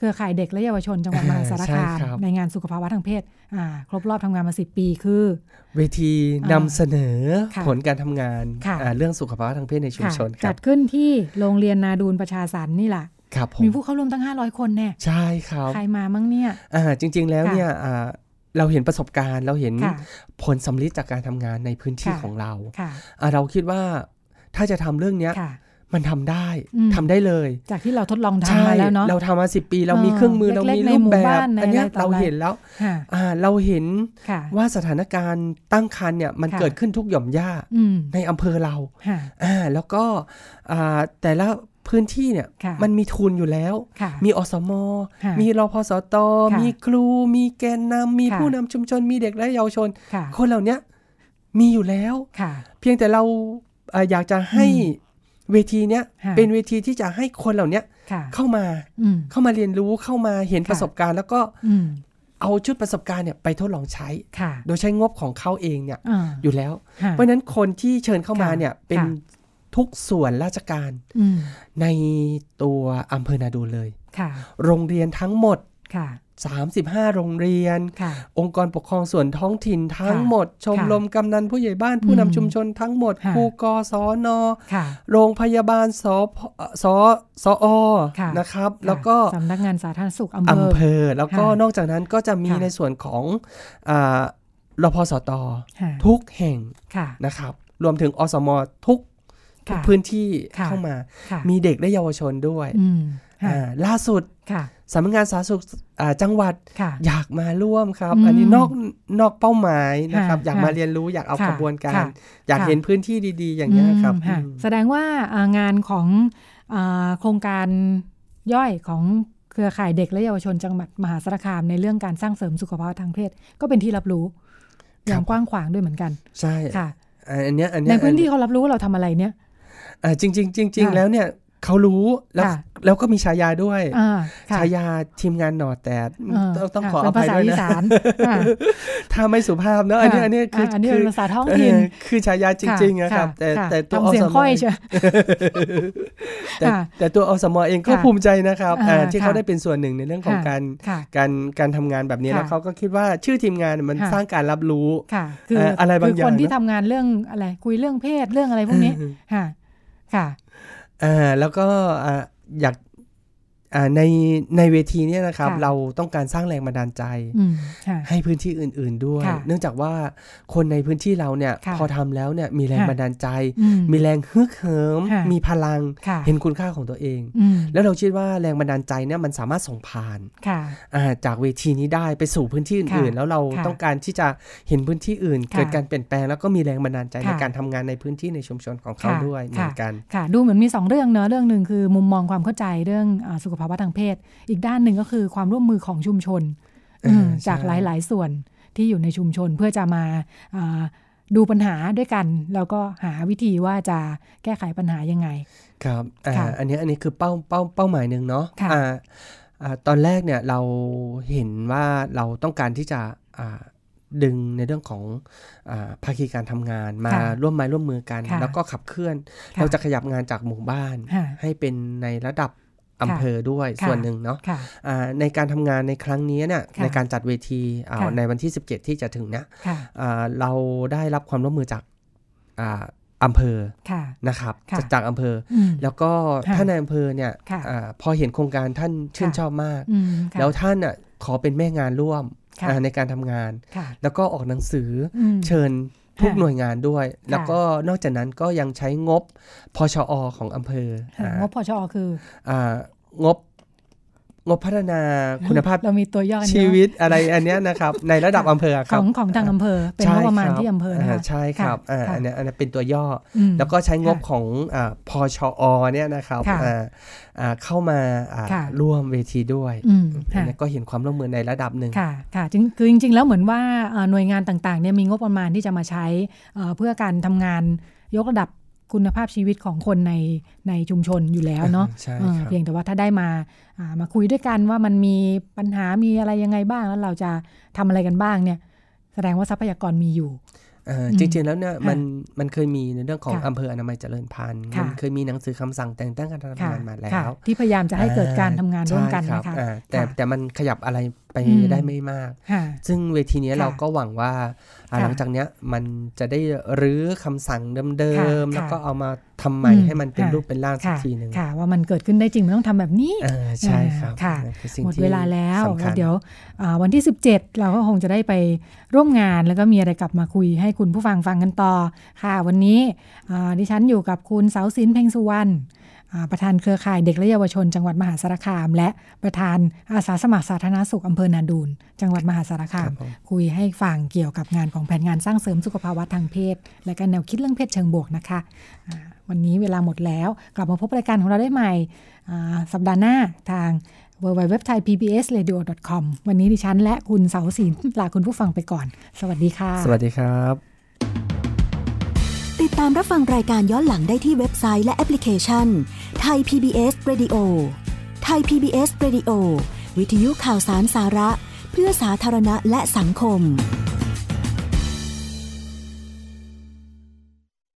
เครือข่ายเด็กและเยาวชนจังหวัดมหาสารคามในงานสุขภาวะทางเพศครบรอบทำงานมาสิบปีคือเวทีนำเสนอผลการทำงานเรื่องสุขภาวะทางเพศในชุมชนจัดขึ้นที่โรงเรียนนาดูนประชาสรรค์นี่แหละมีผู้เข้าร่วมตั้งห้าร้อยคนแน่ใช่ครับใครมามั่งเนี่ยจริงๆแล้วเนี่ยเราเห็นประสบการณ์เราเห็นผลสำลิดจากการทำงานในพื้นที่ของเราเราคิดว่าถ้าจะทำเรื่องนี้มันทำได้ทำได้เลยจากที่เราทดลองทำมาแล้วเนาะเราทำมาสิบปีเรามีเครื่องมือเรามีรูปแบบอันนี้เราเห็นแล้วเราเห็นว่าสถานการณ์ตั้งครรภ์เนี่ยมันเกิดขึ้นทุกหย่อมย่าในอำเภอเราแล้วก็แต่ละพื้นที่เนี่ยมันมีทุนอยู่แล้วมีอสม.มีรพสต.มีครูมีแกนนำมีผู้นำชุมชนมีเด็กและเยาวชนคนเหล่านี้มีอยู่แล้วเพียงแต่เราอยากจะให้เวทีเนี้ยเป็นเวทีที่จะให้คนเหล่านี้เข้ามาเข้ามาเรียนรู้เข้ามาเห็นประสบการณ์แล้วก็เอาชุดประสบการณ์เนี่ยไปทดลองใช้โดยใช้งบของเขาเองเนี่ยอยู่แล้วเพราะฉะนั้นคนที่เชิญเข้ามาเนี่ยเป็นทุกส่วนราชการในตัวอำเภอนาดูนเลยโรงเรียนทั้งหมดสามสิบห้าโรงเรียนองค์กรปกครองส่วนท้องถิ่นทั้งหมดชมรมกำนันผู้ใหญ่บ้านผู้นำชุมชนทั้งหมดครูกสนโรงพยาบาลสสสอนะครับแล้วก็สำนักงานสาธารณสุขอำอำเภอแล้วก็นอกจากนั้นก็จะมีในส่วนของรพสตทุกแห่งนะครับรวมถึงอสมทุกทุกพื้นที่เข้ามามีเด็กและเยาวชนด้วยล่าสุดสำนักงานสาธารณสุขจังหวัดอยากมาร่วมครับอันนี้นอกนอกเป้าหมายนะครับอยากมาเรียนรู้อยากเอากระบวนการอยากเห็นพื้นที่ดีๆอย่างนี้ครับแสดงว่างานของโครงการย่อยของเครือข่ายเด็กและเยาวชนจังหวัดมหาสารคามในเรื่องการสร้างเสริมสุขภาพทางเพศก็เป็นที่รับรู้อย่างกว้างขวางด้วยเหมือนกันใช่ค่ะอันนี้อันนี้ในพื้นที่เขารับรู้ว่าเราทำอะไรเนี่ยจริงๆจริงๆแล้วเนี่ยเขารู้แล้วแล้วก็มีฉายาด้วยฉายาทีมงานหนอดแต่ต้องขออภัยด้วยนะถ้าไม่สุภาพเนอะอันนี้อันนี้คืออันนี้เป็นภาษาท้องถิ่นคือฉายาจริงๆนะครับแต่แต่ตัวอสม.แต่แต่ตัวอสม.เองก็ภูมิใจนะครับที่เขาได้เป็นส่วนหนึ่งในเรื่องของการการการทำงานแบบนี้แล้วเขาก็คิดว่าชื่อทีมงานมันสร้างการรับรู้คืออะไรบางอย่างคือคนที่ทำงานเรื่องอะไรคุยเรื่องเพศเรื่องอะไรพวกนี้ค่ะค่ะอ่าแล้วก็อ่าอยากอ่าในในเวทีนี้นะครับเราต้องการสร้างแรงบันดาลใจให้พื้นที่อื่นๆด้วยเนื่องจากว่าคนในพื้นที่เราเนี่ยพอทำแล้วเนี่ยมีแรงบันดาลใจมีแรงฮึกเหิมมีพลังเห็นคุณค่าของตัวเองแล้วเราคิดว่าแรงบันดาลใจเนี่ยมันสามารถส่งผ่านจากเวทีนี้ได้ไปสู่พื้นที่อื่นๆแล้วเราต้องการที่จะเห็นพื้นที่อื่นเกิดการเปลี่ยนแปลงแล้วก็มีแรงบันดาลใจในการทำงานในพื้นที่ในชุมชนของเขาด้วยเหมือนกันค่ะดูเหมือนมีสองเรื่องเนอะเรื่องนึงคือมุมมองความเข้าใจเรื่องสุขภาพทางเพศอีกด้านหนึ่งก็คือความร่วมมือของชุมชนจากหลายๆส่วนที่อยู่ในชุมชนเพื่อจะมาดูปัญหาด้วยกันแล้วก็หาวิธีว่าจะแก้ไขปัญหายังไงครับอันนี้อันนี้คือเป้าเป้าเป้าหมายหนึ่งเนาะตอนแรกเนี่ยเราเห็นว่าเราต้องการที่จะดึงในเรื่องของภาคีการทำงานมาร่วมไม้ร่วมมือกันแล้วก็ขับเคลื่อนเราจะขยับงานจากหมู่บ้านให้เป็นในระดับอำเภอด้วยส่วนหนึ่งเนาะในการทำงานในครั้งนี้เนี่ยในการจัดเวทีในวันที่สิบเจ็ดที่จะถึงเนี่ยเราได้รับความร่วมมือจากอำเภอนะครับจากจากอำเภอแล้วก็ท่านในอำเภอเนี่ยพอเห็นโครงการท่านชื่นชอบมากแล้วท่านขอเป็นแม่งานร่วมในการทำงานแล้วก็ออกหนังสือเชิญทุกหน่วยงานด้วยแล้วก็นอกจากนั้นก็ยังใช้งบพชอ.ของอำเภองบพชอ.คืองบงบพัฒนาคุณภาพเรามีตัวย่อชีวิตอะไรอันนี้นะครับในระดับอำเภอครับของของทางอำเภอเป็นงบประมาณที่อำเภอนะคะใช่ครับอันนี้อันนี้เป็นตัวย่อแล้วก็ใช้งบของพชอ.เนี่ยนะครับเข้ามาร่วมเวทีด้วยอันนี้ก็เห็นความร่วมมือในระดับหนึ่งค่ะค่ะคือจริงๆแล้วเหมือนว่าหน่วยงานต่างๆเนี่ยมีงบประมาณที่จะมาใช้เพื่อการทำงานยกระดับคุณภาพชีวิตของคนในในชุมชนอยู่แล้วเนาะเพียงแต่ว่าถ้าได้มามาคุยด้วยกันว่ามันมีปัญหามีอะไรยังไงบ้างแล้วเราจะทำอะไรกันบ้างเนี่ยแสดงว่าทรัพยากรมีอยู่จริงๆแล้วเนี่ยมันมันเคยมีในเรื่องของอำเภออนามัยเจริญพันธุ์มันเคยมีหนังสือคำสั่งแต่งตั้งการทำงานมาแล้วที่พยายามจะให้เกิดการทำงานร่วมกันนะคะแต่แต่มันขยับอะไรไปได้ไม่มากซึ่งเวทีนี้เราก็หวังว่าหลังจากนี้มันจะได้รื้อคำสั่งเดิมๆแล้วก็เอามาทำใหม่ให้มันเป็นรูปเป็นร่างสักทีนึงค่ะว่ามันเกิดขึ้นได้จริงมันต้องทำแบบนี้ใช่ครับค่ะหมดเวลาแล้วเดี๋ยววันที่สิบเจ็ดเราก็คงจะได้ไปร่วมงานแล้วก็มีอะไรกลับมาคุยให้คุณผู้ฟังฟังกันต่อค่ะวันนี้ดิฉันอยู่กับคุณเสาสินเพ็งสุวรรณประธานเครือข่ายเด็กและเยาวชนจังหวัดมหาสารคามและประธานอาสาสมัครสาธารณสุขอำเภอนาดูนจังหวัดมหาสารคามคุยให้ฟังเกี่ยวกับงานของแผนงานสร้างเสริมสุขภาวะทางเพศและก็แนวคิดเรื่องเพศเชิงบวกนะคะวันนี้เวลาหมดแล้วกลับมาพบรายการของเราได้ใหม่สัปดาห์หน้าทาง ดับเบิลยู ดับเบิลยู ดับเบิลยู ดอท ไทย พี บี เอส เรดิโอ ดอท คอม วันนี้ดิฉันและคุณเสาสินลาคุณผู้ฟังไปก่อนสวัสดีค่ะสวัสดีครับติดตามรับฟังรายการย้อนหลังได้ที่เว็บไซต์และแอปพลิเคชัน Thai พี บี เอส Radio Thai พี บี เอส Radio วิทยุข่าวสารสาระเพื่อสาธารณะและสังคม